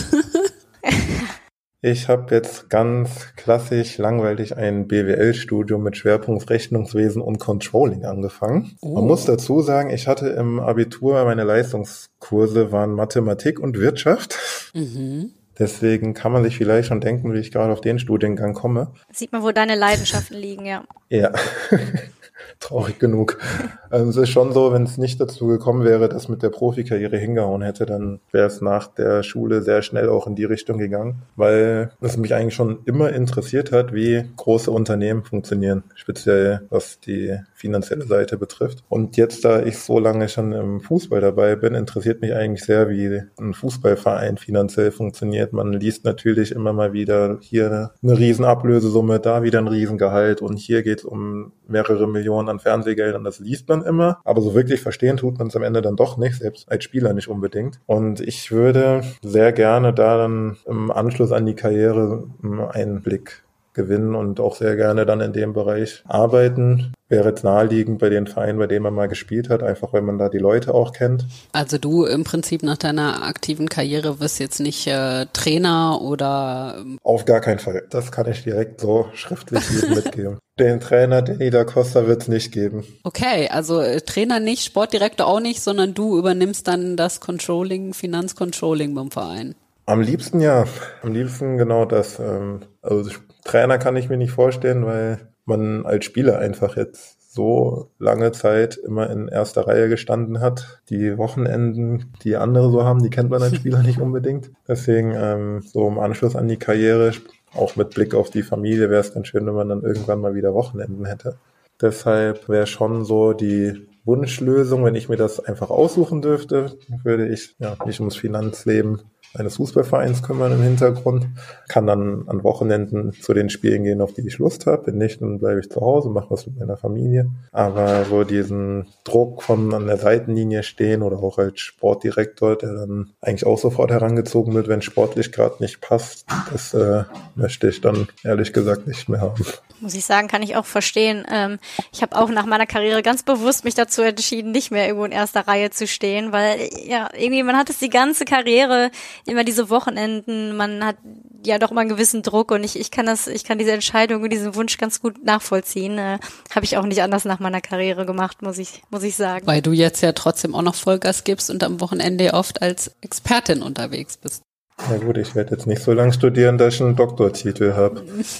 Ich habe jetzt ganz klassisch langweilig ein B W L-Studium mit Schwerpunkt Rechnungswesen und Controlling angefangen. Oh. Man muss dazu sagen, ich hatte im Abitur, meine Leistungskurse waren Mathematik und Wirtschaft. Mhm. Deswegen kann man sich vielleicht schon denken, wie ich gerade auf den Studiengang komme. Sieht man, wo deine Leidenschaften liegen, ja. Ja. Traurig genug. Also es ist schon so, wenn es nicht dazu gekommen wäre, dass mit der Profikarriere hingehauen hätte, dann wäre es nach der Schule sehr schnell auch in die Richtung gegangen, weil es mich eigentlich schon immer interessiert hat, wie große Unternehmen funktionieren, speziell was die finanzielle Seite betrifft. Und jetzt, da ich so lange schon im Fußball dabei bin, interessiert mich eigentlich sehr, wie ein Fußballverein finanziell funktioniert. Man liest natürlich immer mal wieder hier eine riesen Ablösesumme, da wieder ein Riesengehalt und hier geht es um mehrere Millionen an Fernsehgeldern, das liest man immer, aber so wirklich verstehen tut man es am Ende dann doch nicht, selbst als Spieler nicht unbedingt. Und ich würde sehr gerne da dann im Anschluss an die Karriere einen Einblick gewinnen und auch sehr gerne dann in dem Bereich arbeiten. Wäre jetzt naheliegend bei den Vereinen, bei denen man mal gespielt hat, einfach weil man da die Leute auch kennt. Also du im Prinzip nach deiner aktiven Karriere wirst jetzt nicht äh, Trainer oder... Auf gar keinen Fall. Das kann ich direkt so schriftlich mitgeben. Den Trainer Danny da Costa wird es nicht geben. Okay, also äh, Trainer nicht, Sportdirektor auch nicht, sondern du übernimmst dann das Controlling, Finanzcontrolling beim Verein. Am liebsten ja. Am liebsten genau das. Ähm, also Trainer kann ich mir nicht vorstellen, weil man als Spieler einfach jetzt so lange Zeit immer in erster Reihe gestanden hat. Die Wochenenden, die andere so haben, die kennt man als Spieler nicht unbedingt. Deswegen ähm, so im Anschluss an die Karriere, auch mit Blick auf die Familie, wäre es ganz schön, wenn man dann irgendwann mal wieder Wochenenden hätte. Deshalb wäre schon so die Wunschlösung, wenn ich mir das einfach aussuchen dürfte, würde ich ja mich ums Finanzleben eines Fußballvereins kümmern im Hintergrund, kann dann an Wochenenden zu den Spielen gehen, auf die ich Lust habe. Wenn nicht, dann bleibe ich zu Hause, mache was mit meiner Familie. Aber so diesen Druck von an der Seitenlinie stehen oder auch als Sportdirektor, der dann eigentlich auch sofort herangezogen wird, wenn sportlich gerade nicht passt, das äh, möchte ich dann ehrlich gesagt nicht mehr haben. Muss ich sagen, kann ich auch verstehen. Ähm, ich habe auch nach meiner Karriere ganz bewusst mich dazu entschieden, nicht mehr irgendwo in erster Reihe zu stehen, weil ja irgendwie man hat es die ganze Karriere, immer diese Wochenenden, man hat ja doch immer einen gewissen Druck und ich ich kann das, ich kann diese Entscheidung und diesen Wunsch ganz gut nachvollziehen. Äh, habe ich auch nicht anders nach meiner Karriere gemacht, muss ich muss ich sagen. Weil du jetzt ja trotzdem auch noch Vollgas gibst und am Wochenende oft als Expertin unterwegs bist. Ja gut, ich werde jetzt nicht so lange studieren, dass ich einen Doktortitel habe.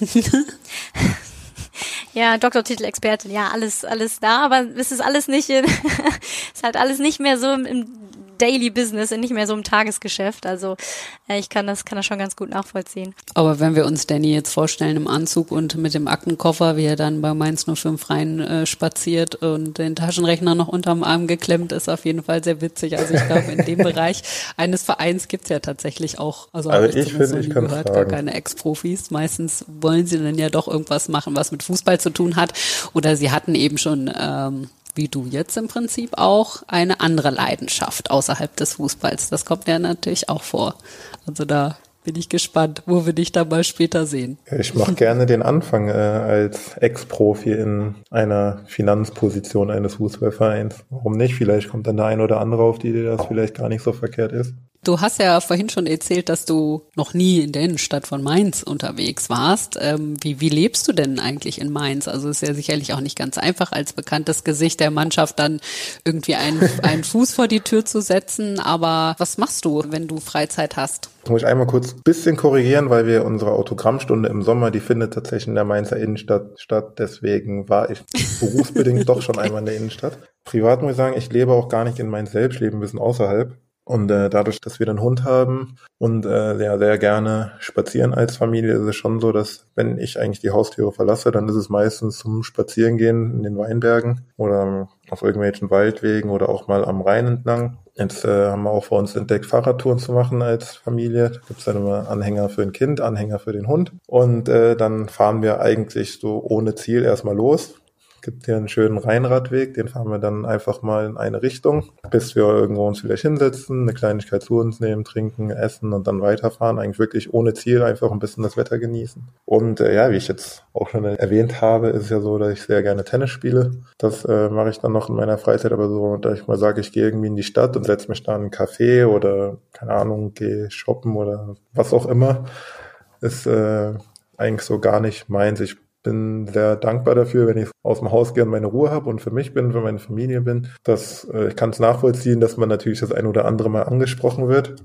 Ja, Doktortitel, Expertin, ja, alles, alles da, aber es ist alles nicht, in, ist halt alles nicht mehr so im, im Daily Business und nicht mehr so im Tagesgeschäft. Also äh, ich kann das, kann das schon ganz gut nachvollziehen. Aber wenn wir uns Danny jetzt vorstellen im Anzug und mit dem Aktenkoffer, wie er dann bei Mainz null fünf rein äh, spaziert und den Taschenrechner noch unterm Arm geklemmt, ist auf jeden Fall sehr witzig. Also ich glaube, in dem Bereich eines Vereins gibt's ja tatsächlich auch, also, also ich, ich finde, ich kann gehört, sagen, gar keine Ex-Profis. Meistens wollen sie dann ja doch irgendwas machen, was mit Fußball zu tun hat. Oder sie hatten eben schon ähm, wie du jetzt im Prinzip auch, eine andere Leidenschaft außerhalb des Fußballs. Das kommt ja natürlich auch vor. Also da bin ich gespannt, wo wir dich da mal später sehen. Ich mache gerne den Anfang äh, als Ex-Profi in einer Finanzposition eines Fußballvereins. Warum nicht? Vielleicht kommt dann der ein oder andere auf die Idee, dass vielleicht gar nicht so verkehrt ist. Du hast ja vorhin schon erzählt, dass du noch nie in der Innenstadt von Mainz unterwegs warst. Ähm, wie, wie lebst du denn eigentlich in Mainz? Also ist ja sicherlich auch nicht ganz einfach, als bekanntes Gesicht der Mannschaft dann irgendwie einen, einen Fuß vor die Tür zu setzen. Aber was machst du, wenn du Freizeit hast? Das muss ich einmal kurz ein bisschen korrigieren, weil wir unsere Autogrammstunde im Sommer, die findet tatsächlich in der Mainzer Innenstadt statt. Deswegen war ich berufsbedingt doch schon einmal in der Innenstadt. Privat muss ich sagen, ich lebe auch gar nicht in Mainz selbst, ich lebe ein bisschen außerhalb. Und äh, dadurch, dass wir einen Hund haben und äh, sehr, sehr gerne spazieren als Familie, ist es schon so, dass wenn ich eigentlich die Haustüre verlasse, dann ist es meistens zum Spazierengehen in den Weinbergen oder auf irgendwelchen Waldwegen oder auch mal am Rhein entlang. Jetzt äh, haben wir auch vor uns entdeckt, Fahrradtouren zu machen als Familie. Da gibt's dann immer Anhänger für ein Kind, Anhänger für den Hund. Und äh, dann fahren wir eigentlich so ohne Ziel erstmal los. Gibt hier einen schönen Rheinradweg, den fahren wir dann einfach mal in eine Richtung, bis wir irgendwo uns vielleicht hinsetzen, eine Kleinigkeit zu uns nehmen, trinken, essen und dann weiterfahren. Eigentlich wirklich ohne Ziel, einfach ein bisschen das Wetter genießen. Und äh, ja, wie ich jetzt auch schon erwähnt habe, ist es ja so, dass ich sehr gerne Tennis spiele. Das äh, mache ich dann noch in meiner Freizeit, aber so, dass ich mal sage, ich gehe irgendwie in die Stadt und setze mich da in einen Café oder, keine Ahnung, gehe shoppen oder was auch immer, ist äh, eigentlich so gar nicht meins. Ich bin sehr dankbar dafür, wenn ich aus dem Haus gehe und meine Ruhe habe und für mich bin, für meine Familie bin. Das, äh, ich kann es nachvollziehen, dass man natürlich das ein oder andere Mal angesprochen wird.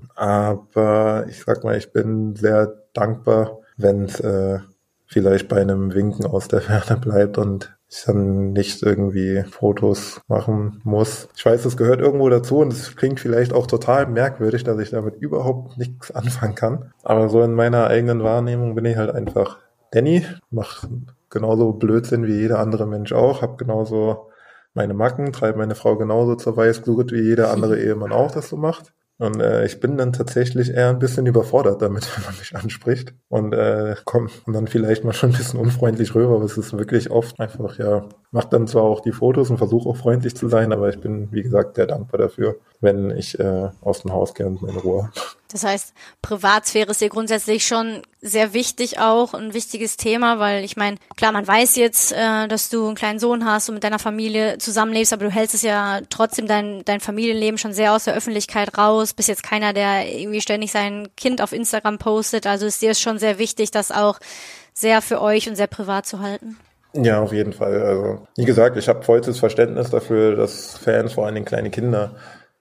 Aber ich sag mal, ich bin sehr dankbar, wenn es äh, vielleicht bei einem Winken aus der Ferne bleibt und ich dann nicht irgendwie Fotos machen muss. Ich weiß, das gehört irgendwo dazu und es klingt vielleicht auch total merkwürdig, dass ich damit überhaupt nichts anfangen kann. Aber so in meiner eigenen Wahrnehmung bin ich halt einfach Danny, mach genauso Blödsinn wie jeder andere Mensch auch, hab genauso meine Macken, treibe meine Frau genauso zur Weißglut wie jeder andere Ehemann auch das so macht. Und äh, ich bin dann tatsächlich eher ein bisschen überfordert damit, wenn man mich anspricht. Und äh, komm, und dann vielleicht mal schon ein bisschen unfreundlich rüber, aber es ist wirklich oft einfach, ja, mach dann zwar auch die Fotos und versuche auch freundlich zu sein, aber ich bin, wie gesagt, sehr dankbar dafür, wenn ich äh, aus dem Haus gehe und meine Ruhe habe. Das heißt, Privatsphäre ist dir grundsätzlich schon sehr wichtig auch, ein wichtiges Thema, weil ich meine, klar, man weiß jetzt, äh, dass du einen kleinen Sohn hast und mit deiner Familie zusammenlebst, aber du hältst es ja trotzdem dein dein Familienleben schon sehr aus der Öffentlichkeit raus, bist jetzt keiner, der irgendwie ständig sein Kind auf Instagram postet, also ist dir es schon sehr wichtig, das auch sehr für euch und sehr privat zu halten. Ja, auf jeden Fall. Also wie gesagt, ich habe vollstes Verständnis dafür, dass Fans, vor allen Dingen kleine Kinder,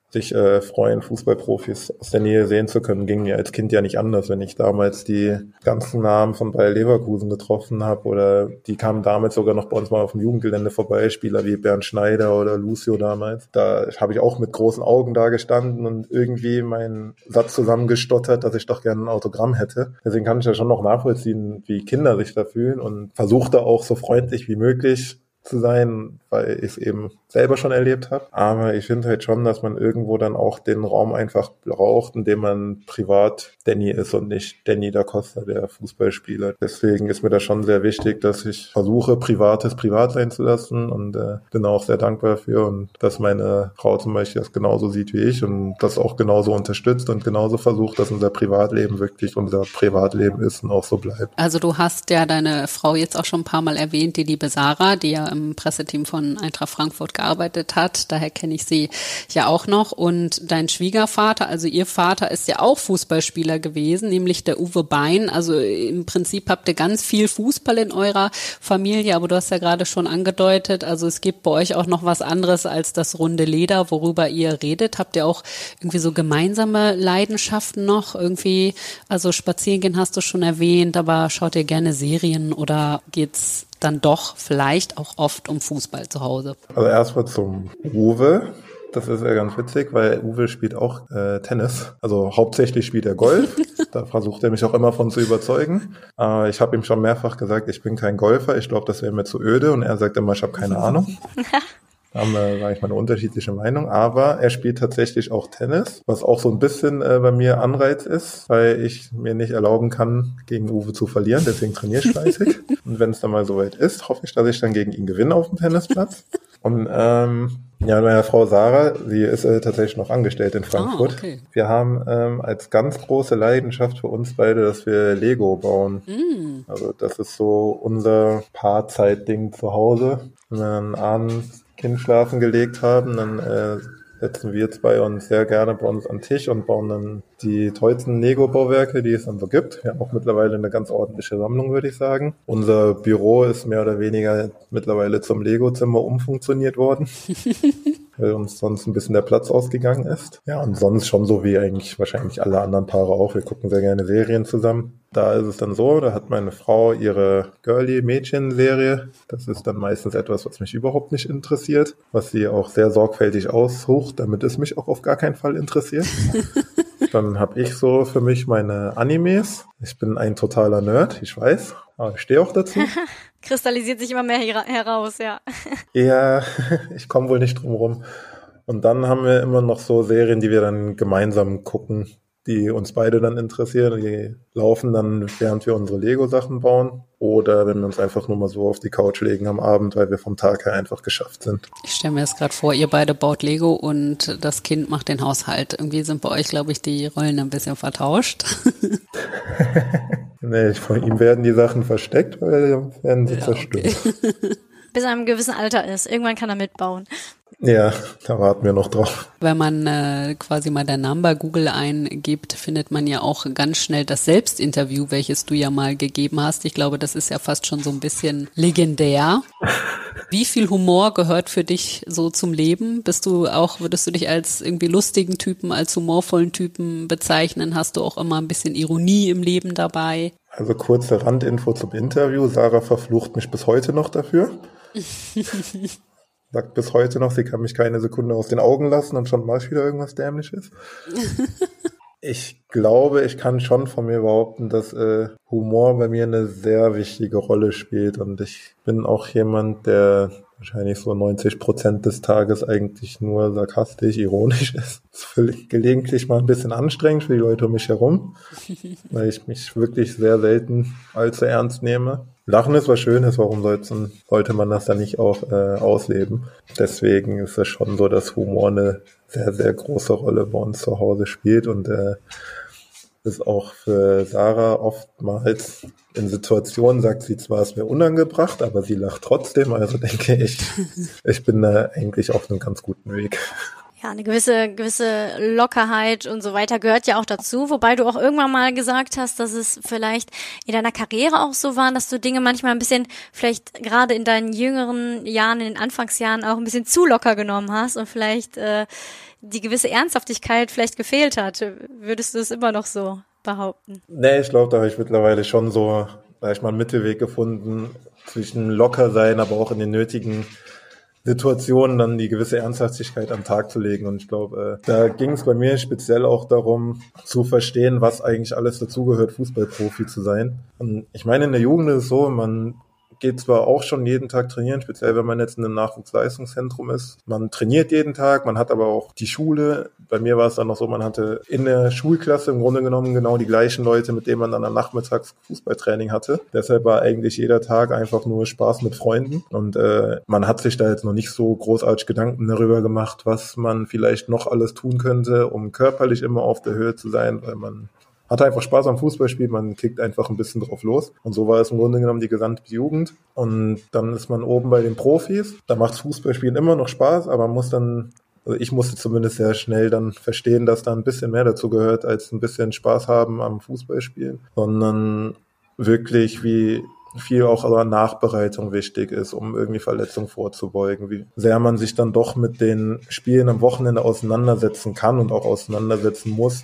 sich äh, freuen, Fußballprofis aus der Nähe sehen zu können. Ging mir als Kind ja nicht anders, wenn ich damals die ganzen Namen von Bayer Leverkusen getroffen habe oder die kamen damals sogar noch bei uns mal auf dem Jugendgelände vorbei, Spieler wie Bernd Schneider oder Lucio damals. Da habe ich auch mit großen Augen da gestanden und irgendwie meinen Satz zusammengestottert, dass ich doch gerne ein Autogramm hätte. Deswegen kann ich ja schon noch nachvollziehen, wie Kinder sich da fühlen und versuche da auch so freundlich wie möglich zu sein, weil ich es eben selber schon erlebt habe. Aber ich finde halt schon, dass man irgendwo dann auch den Raum einfach braucht, in dem man privat Danny ist und nicht Danny da Costa, der Fußballspieler. Deswegen ist mir das schon sehr wichtig, dass ich versuche, Privates privat sein zu lassen und äh, bin auch sehr dankbar dafür und dass meine Frau zum Beispiel das genauso sieht wie ich und das auch genauso unterstützt und genauso versucht, dass unser Privatleben wirklich unser Privatleben ist und auch so bleibt. Also du hast ja deine Frau jetzt auch schon ein paar Mal erwähnt, die liebe Sarah, die ja im Presseteam von Eintracht Frankfurt gearbeitet hat. Daher kenne ich sie ja auch noch. Und dein Schwiegervater, also ihr Vater, ist ja auch Fußballspieler gewesen, nämlich der Uwe Bein. Also im Prinzip habt ihr ganz viel Fußball in eurer Familie, aber du hast ja gerade schon angedeutet, also es gibt bei euch auch noch was anderes als das runde Leder, worüber ihr redet. Habt ihr auch irgendwie so gemeinsame Leidenschaften noch? Irgendwie, also spazieren gehen hast du schon erwähnt, aber schaut ihr gerne Serien oder geht's dann doch vielleicht auch oft um Fußball zu Hause? Also erstmal zum Uwe. Das ist ja ganz witzig, weil Uwe spielt auch äh, Tennis. Also hauptsächlich spielt er Golf. Da versucht er mich auch immer von zu überzeugen. Äh, ich habe ihm schon mehrfach gesagt, ich bin kein Golfer. Ich glaube, das wäre mir zu öde. Und er sagt immer, ich habe keine Ahnung. Da haben wir, sage ich mal, eine unterschiedliche Meinung. Aber er spielt tatsächlich auch Tennis, was auch so ein bisschen äh, bei mir Anreiz ist, weil ich mir nicht erlauben kann, gegen Uwe zu verlieren. Deswegen trainiere ich fleißig. Und wenn es dann mal soweit ist, hoffe ich, dass ich dann gegen ihn gewinne auf dem Tennisplatz. Und ähm, ja, meine Frau Sarah, sie ist äh, tatsächlich noch angestellt in Frankfurt. Oh, okay. Wir haben ähm, als ganz große Leidenschaft für uns beide, dass wir Lego bauen. Mm. Also das ist so unser Paarzeit-Ding zu Hause. Wenn wir dann abends Kind schlafen gelegt haben, dann äh, setzen wir zwei uns sehr gerne bei uns an den Tisch und bauen dann die tollsten Lego-Bauwerke, die es dann so gibt. Wir haben auch mittlerweile eine ganz ordentliche Sammlung, würde ich sagen. Unser Büro ist mehr oder weniger mittlerweile zum Lego-Zimmer umfunktioniert worden, weil uns sonst ein bisschen der Platz ausgegangen ist. Ja, und sonst schon so wie eigentlich wahrscheinlich alle anderen Paare auch. Wir gucken sehr gerne Serien zusammen. Da ist es dann so, da hat meine Frau ihre Girly-Mädchen-Serie. Das ist dann meistens etwas, was mich überhaupt nicht interessiert, was sie auch sehr sorgfältig aussucht, damit es mich auch auf gar keinen Fall interessiert. Dann habe ich so für mich meine Animes. Ich bin ein totaler Nerd, ich weiß, aber ich stehe auch dazu. Kristallisiert sich immer mehr her- heraus, ja. Ja, ich komme wohl nicht drum rum. Und dann haben wir immer noch so Serien, die wir dann gemeinsam gucken, die uns beide dann interessieren. Die laufen dann, während wir unsere Lego-Sachen bauen. Oder wenn wir uns einfach nur mal so auf die Couch legen am Abend, weil wir vom Tag her einfach geschafft sind. Ich stelle mir jetzt gerade vor, ihr beide baut Lego und das Kind macht den Haushalt. Irgendwie sind bei euch, glaube ich, die Rollen ein bisschen vertauscht. Nee, von ihm werden die Sachen versteckt, weil dann werden sie ja, zerstört. Okay. Bis er einem gewissen Alter ist. Irgendwann kann er mitbauen. Ja, da warten wir noch drauf. Wenn man äh, quasi mal deinen Namen bei Google eingibt, findet man ja auch ganz schnell das Selbstinterview, welches du ja mal gegeben hast. Ich glaube, das ist ja fast schon so ein bisschen legendär. Wie viel Humor gehört für dich so zum Leben? Bist du auch, würdest du dich als irgendwie lustigen Typen, als humorvollen Typen bezeichnen? Hast du auch immer ein bisschen Ironie im Leben dabei? Also kurze Randinfo zum Interview. Sarah verflucht mich bis heute noch dafür. Sagt bis heute noch, sie kann mich keine Sekunde aus den Augen lassen und schon mache ich wieder irgendwas Dämliches. Ich glaube, ich kann schon von mir behaupten, dass äh, Humor bei mir eine sehr wichtige Rolle spielt und ich bin auch jemand, der wahrscheinlich so neunzig Prozent des Tages eigentlich nur sarkastisch, ironisch ist. Das ist völlig gelegentlich mal ein bisschen anstrengend für die Leute um mich herum, weil ich mich wirklich sehr selten allzu ernst nehme. Lachen ist was Schönes, warum sollte, sollte man das dann nicht auch äh, ausleben? Deswegen ist es schon so, dass Humor eine sehr, sehr große Rolle bei uns zu Hause spielt und äh, ist auch für Sarah oftmals in Situationen, sagt sie zwar, es wäre unangebracht, aber sie lacht trotzdem, also denke ich, ich bin da eigentlich auf einem ganz guten Weg. Ja, eine gewisse gewisse Lockerheit und so weiter gehört ja auch dazu, wobei du auch irgendwann mal gesagt hast, dass es vielleicht in deiner Karriere auch so war, dass du Dinge manchmal ein bisschen, vielleicht gerade in deinen jüngeren Jahren, in den Anfangsjahren auch ein bisschen zu locker genommen hast und vielleicht äh, die gewisse Ernsthaftigkeit vielleicht gefehlt hat. Würdest du es immer noch so behaupten? Nee, ich glaube, da habe ich mittlerweile schon so, sag ich mal, einen Mittelweg gefunden zwischen locker sein, aber auch in den nötigen Situationen dann die gewisse Ernsthaftigkeit am Tag zu legen. Und ich glaube, äh, da ging es bei mir speziell auch darum, zu verstehen, was eigentlich alles dazugehört, Fußballprofi zu sein. Und ich meine, in der Jugend ist es so, man geht zwar auch schon jeden Tag trainieren, speziell wenn man jetzt in einem Nachwuchsleistungszentrum ist. Man trainiert jeden Tag, man hat aber auch die Schule. Bei mir war es dann noch so, man hatte in der Schulklasse im Grunde genommen genau die gleichen Leute, mit denen man dann am Nachmittags Fußballtraining hatte. Deshalb war eigentlich jeder Tag einfach nur Spaß mit Freunden. Und äh, man hat sich da jetzt noch nicht so großartig Gedanken darüber gemacht, was man vielleicht noch alles tun könnte, um körperlich immer auf der Höhe zu sein, weil man hatte einfach Spaß am Fußballspiel, man kickt einfach ein bisschen drauf los. Und so war es im Grunde genommen die gesamte Jugend. Und dann ist man oben bei den Profis. Da macht Fußballspielen immer noch Spaß, aber man muss dann, also ich musste zumindest sehr schnell dann verstehen, dass da ein bisschen mehr dazu gehört, als ein bisschen Spaß haben am Fußballspielen, sondern wirklich wie viel auch aber Nachbereitung wichtig ist, um irgendwie Verletzungen vorzubeugen, wie sehr man sich dann doch mit den Spielen am Wochenende auseinandersetzen kann und auch auseinandersetzen muss,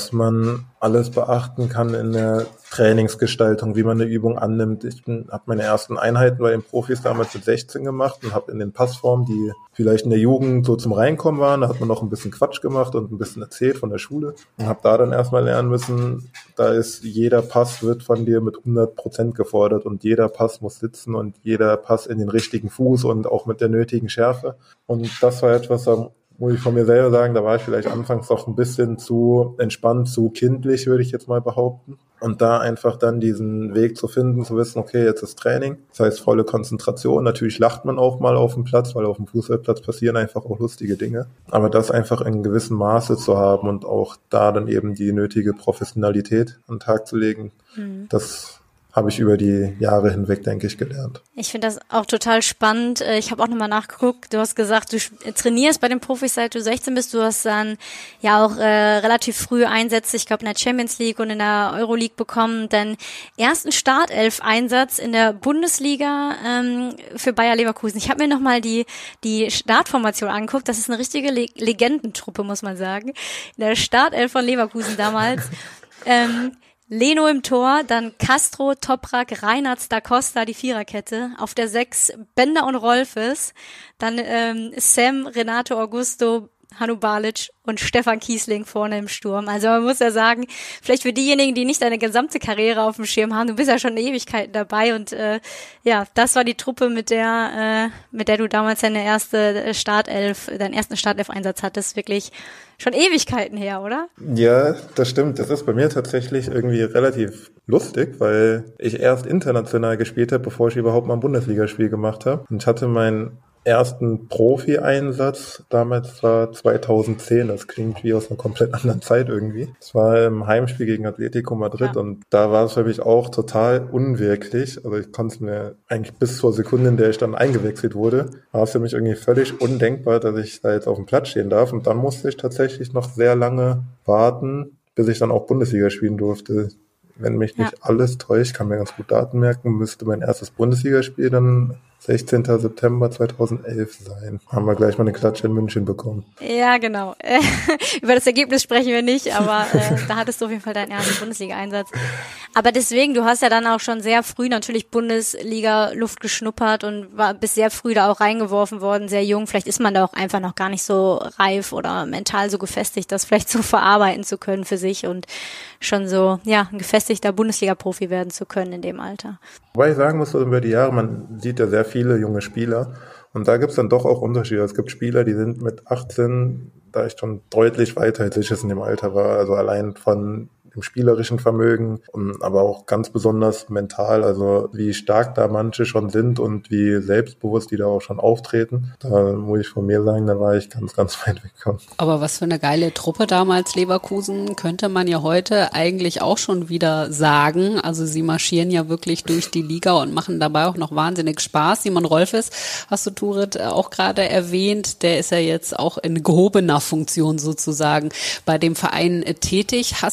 was man alles beachten kann in der Trainingsgestaltung, wie man eine Übung annimmt. Ich habe meine ersten Einheiten bei den Profis damals mit sechzehn gemacht und habe in den Passformen, die vielleicht in der Jugend so zum Reinkommen waren, da hat man noch ein bisschen Quatsch gemacht und ein bisschen erzählt von der Schule und habe da dann erstmal lernen müssen, da ist jeder Pass wird von dir mit hundert Prozent gefordert und jeder Pass muss sitzen und jeder Pass in den richtigen Fuß und auch mit der nötigen Schärfe. Und das war etwas, da muss ich von mir selber sagen, da war ich vielleicht anfangs auch ein bisschen zu entspannt, zu kindlich, würde ich jetzt mal behaupten. Und da einfach dann diesen Weg zu finden, zu wissen, okay, jetzt ist Training, das heißt volle Konzentration. Natürlich lacht man auch mal auf dem Platz, weil auf dem Fußballplatz passieren einfach auch lustige Dinge. Aber das einfach in gewissem Maße zu haben und auch da dann eben die nötige Professionalität an den Tag zu legen, mhm. das habe ich über die Jahre hinweg, denke ich, gelernt. Ich finde das auch total spannend. Ich habe auch nochmal nachgeguckt. Du hast gesagt, du trainierst bei den Profis, seit du sechzehn bist. Du hast dann ja auch äh, relativ früh Einsätze, ich glaube in der Champions League und in der Euroleague bekommen. Deinen ersten Startelf-Einsatz in der Bundesliga ähm, für Bayer Leverkusen. Ich habe mir nochmal die die Startformation angeguckt. Das ist eine richtige Le- Legendentruppe, muss man sagen. In der Startelf von Leverkusen damals. ähm, Leno im Tor, dann Castro, Toprak, Reinhardt, Da Costa, die Viererkette. Auf der sechs Bender und Rolfes. Dann ähm, Sam, Renato Augusto, Hannu Balic und Stefan Kiesling vorne im Sturm. Also man muss ja sagen, vielleicht für diejenigen, die nicht deine gesamte Karriere auf dem Schirm haben, du bist ja schon Ewigkeiten dabei und äh, ja, das war die Truppe, mit der äh, mit der du damals deine erste Startelf, deinen ersten Startelf-Einsatz hattest, wirklich schon Ewigkeiten her, oder? Ja, das stimmt. Das ist bei mir tatsächlich irgendwie relativ lustig, weil ich erst international gespielt habe, bevor ich überhaupt mal ein Bundesligaspiel gemacht habe. Und ich hatte meinen ersten Profi-Einsatz, damals war zweitausendzehn, das klingt wie aus einer komplett anderen Zeit irgendwie. Es war im Heimspiel gegen Atletico Madrid ja. Und da war es für mich auch total unwirklich. Also ich konnte es mir eigentlich bis zur Sekunde, in der ich dann eingewechselt wurde, war es für mich irgendwie völlig undenkbar, dass ich da jetzt auf dem Platz stehen darf. Und dann musste ich tatsächlich noch sehr lange warten, bis ich dann auch Bundesliga spielen durfte. Wenn mich nicht ja. alles täuscht, kann mir ganz gut Daten merken, müsste mein erstes Bundesligaspiel dann sechzehnten September zweitausendelf sein. Haben wir gleich mal eine Klatsche in München bekommen. Ja, genau. Äh, über das Ergebnis sprechen wir nicht, aber äh, da hattest du auf jeden Fall deinen ersten Bundesliga-Einsatz. Aber deswegen, du hast ja dann auch schon sehr früh natürlich Bundesliga-Luft geschnuppert und war bis sehr früh da auch reingeworfen worden, sehr jung. Vielleicht ist man da auch einfach noch gar nicht so reif oder mental so gefestigt, das vielleicht so verarbeiten zu können für sich und schon so, ja, ein gefestigter Bundesliga-Profi werden zu können in dem Alter. Wobei ich sagen muss, über die Jahre, man sieht ja sehr viele junge Spieler und da gibt es dann doch auch Unterschiede. Es gibt Spieler, die sind mit achtzehn da ich schon deutlich weiter, als ich es in dem Alter war, also allein von dem spielerischen Vermögen, aber auch ganz besonders mental, also wie stark da manche schon sind und wie selbstbewusst die da auch schon auftreten. Da muss ich von mir sagen, da war ich ganz, ganz weit weggekommen. Aber was für eine geile Truppe damals Leverkusen, könnte man ja heute eigentlich auch schon wieder sagen. Also sie marschieren ja wirklich durch die Liga und machen dabei auch noch wahnsinnig Spaß. Simon Rolfes, hast du Turit auch gerade erwähnt, der ist ja jetzt auch in gehobener Funktion sozusagen bei dem Verein tätig. Hast du noch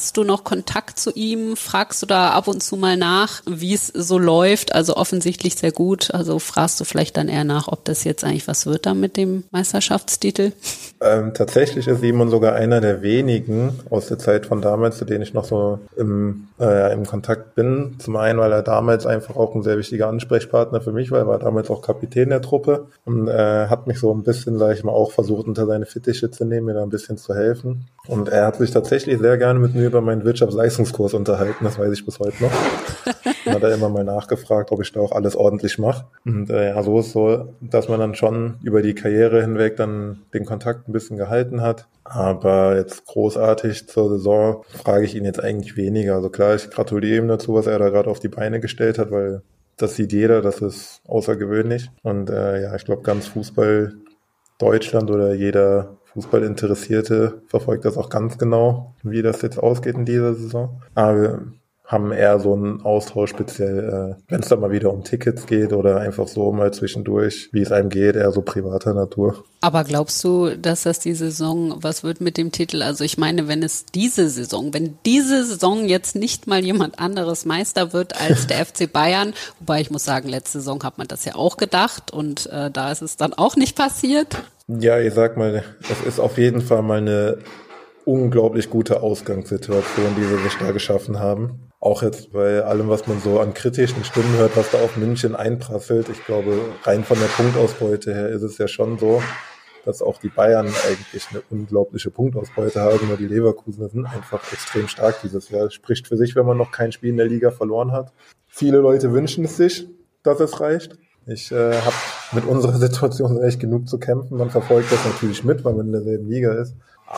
Kontakt zu ihm? Fragst du da ab und zu mal nach, wie es so läuft? Also offensichtlich sehr gut. Also fragst du vielleicht dann eher nach, ob das jetzt eigentlich was wird da mit dem Meisterschaftstitel? Ähm, tatsächlich ist Simon sogar einer der wenigen aus der Zeit von damals, zu denen ich noch so im, äh, im Kontakt bin. Zum einen, weil er damals einfach auch ein sehr wichtiger Ansprechpartner für mich war. Er war damals auch Kapitän der Truppe und äh, hat mich so ein bisschen, sag ich mal, auch versucht, unter seine Fittiche zu nehmen, mir da ein bisschen zu helfen. Und er hat sich tatsächlich sehr gerne mit mir über meinen Wirtschaftsleistungskurs unterhalten. Das weiß ich bis heute noch. Dann hat er immer mal nachgefragt, ob ich da auch alles ordentlich mache. Und äh, ja, so ist so, dass man dann schon über die Karriere hinweg dann den Kontakt ein bisschen gehalten hat. Aber jetzt großartig zur Saison frage ich ihn jetzt eigentlich weniger. Also klar, ich gratuliere ihm dazu, was er da gerade auf die Beine gestellt hat, weil das sieht jeder, das ist außergewöhnlich. Und äh, ja, ich glaube, ganz Fußball Deutschland oder jeder Fußballinteressierte verfolgt das auch ganz genau, wie das jetzt ausgeht in dieser Saison. Aber wir haben eher so einen Austausch speziell, äh, wenn es dann mal wieder um Tickets geht oder einfach so mal zwischendurch, wie es einem geht, eher so privater Natur. Aber glaubst du, dass das die Saison was wird mit dem Titel? Also ich meine, wenn es diese Saison, wenn diese Saison jetzt nicht mal jemand anderes Meister wird als der F C Bayern, wobei ich muss sagen, letzte Saison hat man das ja auch gedacht und äh, da ist es dann auch nicht passiert. Ja, ich sag mal, es ist auf jeden Fall mal eine unglaublich gute Ausgangssituation, die sie sich da geschaffen haben. Auch jetzt bei allem, was man so an kritischen Stimmen hört, was da auf München einprasselt. Ich glaube, rein von der Punktausbeute her ist es ja schon so, dass auch die Bayern eigentlich eine unglaubliche Punktausbeute haben. Nur die Leverkusen sind einfach extrem stark dieses Jahr. Das spricht für sich, wenn man noch kein Spiel in der Liga verloren hat. Viele Leute wünschen es sich, dass es reicht. Ich äh, habe mit unserer Situation echt genug zu kämpfen. Man verfolgt das natürlich mit, weil man in derselben Liga ist.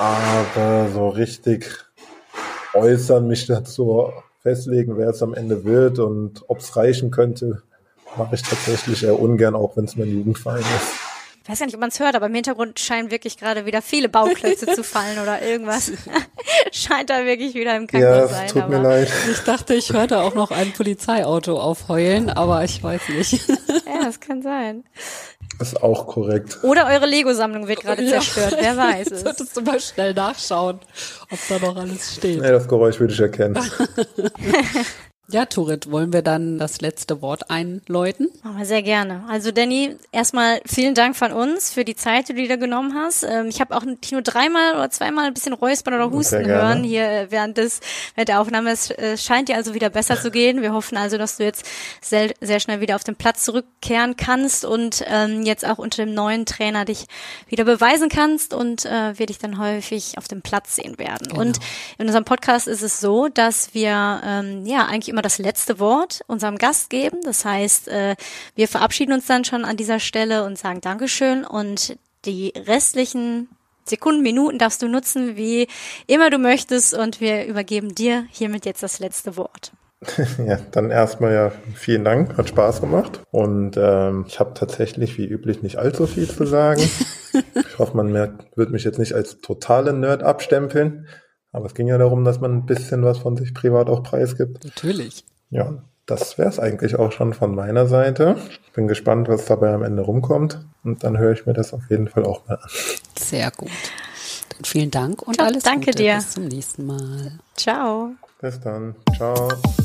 Aber so richtig äußern, mich dazu festlegen, wer es am Ende wird und ob es reichen könnte, mache ich tatsächlich eher ungern, auch wenn es mein Jugendverein ist. Ich weiß ja nicht, ob man es hört, aber im Hintergrund scheinen wirklich gerade wieder viele Bauklötze zu fallen oder irgendwas. Scheint da wirklich wieder im Kampf ja, zu sein. Tut aber mir leid. Ich dachte, ich hörte auch noch ein Polizeiauto aufheulen, aber ich weiß nicht. Ja, das kann sein. Ist auch korrekt. Oder eure Lego-Sammlung wird gerade Ja. zerstört, wer weiß es. Jetzt solltest du mal schnell nachschauen, ob da noch alles steht. Nee, das Geräusch würde ich erkennen. Ja, Turit, wollen wir dann das letzte Wort einläuten? Machen wir sehr gerne. Also Danny, erstmal vielen Dank von uns für die Zeit, die du dir genommen hast. Ähm, ich habe auch nicht nur dreimal oder zweimal ein bisschen räuspern oder husten hören hier während des während der Aufnahme. Es äh, scheint dir also wieder besser zu gehen. Wir hoffen also, dass du jetzt sehr, sehr schnell wieder auf den Platz zurückkehren kannst und ähm, jetzt auch unter dem neuen Trainer dich wieder beweisen kannst und äh, wir dich dann häufig auf dem Platz sehen werden. Genau. Und in unserem Podcast ist es so, dass wir ähm, ja eigentlich immer das letzte Wort unserem Gast geben. Das heißt, äh, wir verabschieden uns dann schon an dieser Stelle und sagen Dankeschön und die restlichen Sekunden, Minuten darfst du nutzen, wie immer du möchtest und wir übergeben dir hiermit jetzt das letzte Wort. Ja, dann erstmal ja vielen Dank, hat Spaß gemacht und ähm, ich habe tatsächlich wie üblich nicht allzu viel zu sagen. Ich hoffe, man merkt, wird mich jetzt nicht als totale Nerd abstempeln. Aber es ging ja darum, dass man ein bisschen was von sich privat auch preisgibt. Natürlich. Ja, das wäre es eigentlich auch schon von meiner Seite. Ich bin gespannt, was dabei am Ende rumkommt. Und dann höre ich mir das auf jeden Fall auch mal an. Sehr gut. Dann vielen Dank und Ciao, alles danke Gute. dir. Bis zum nächsten Mal. Ciao. Bis dann. Ciao.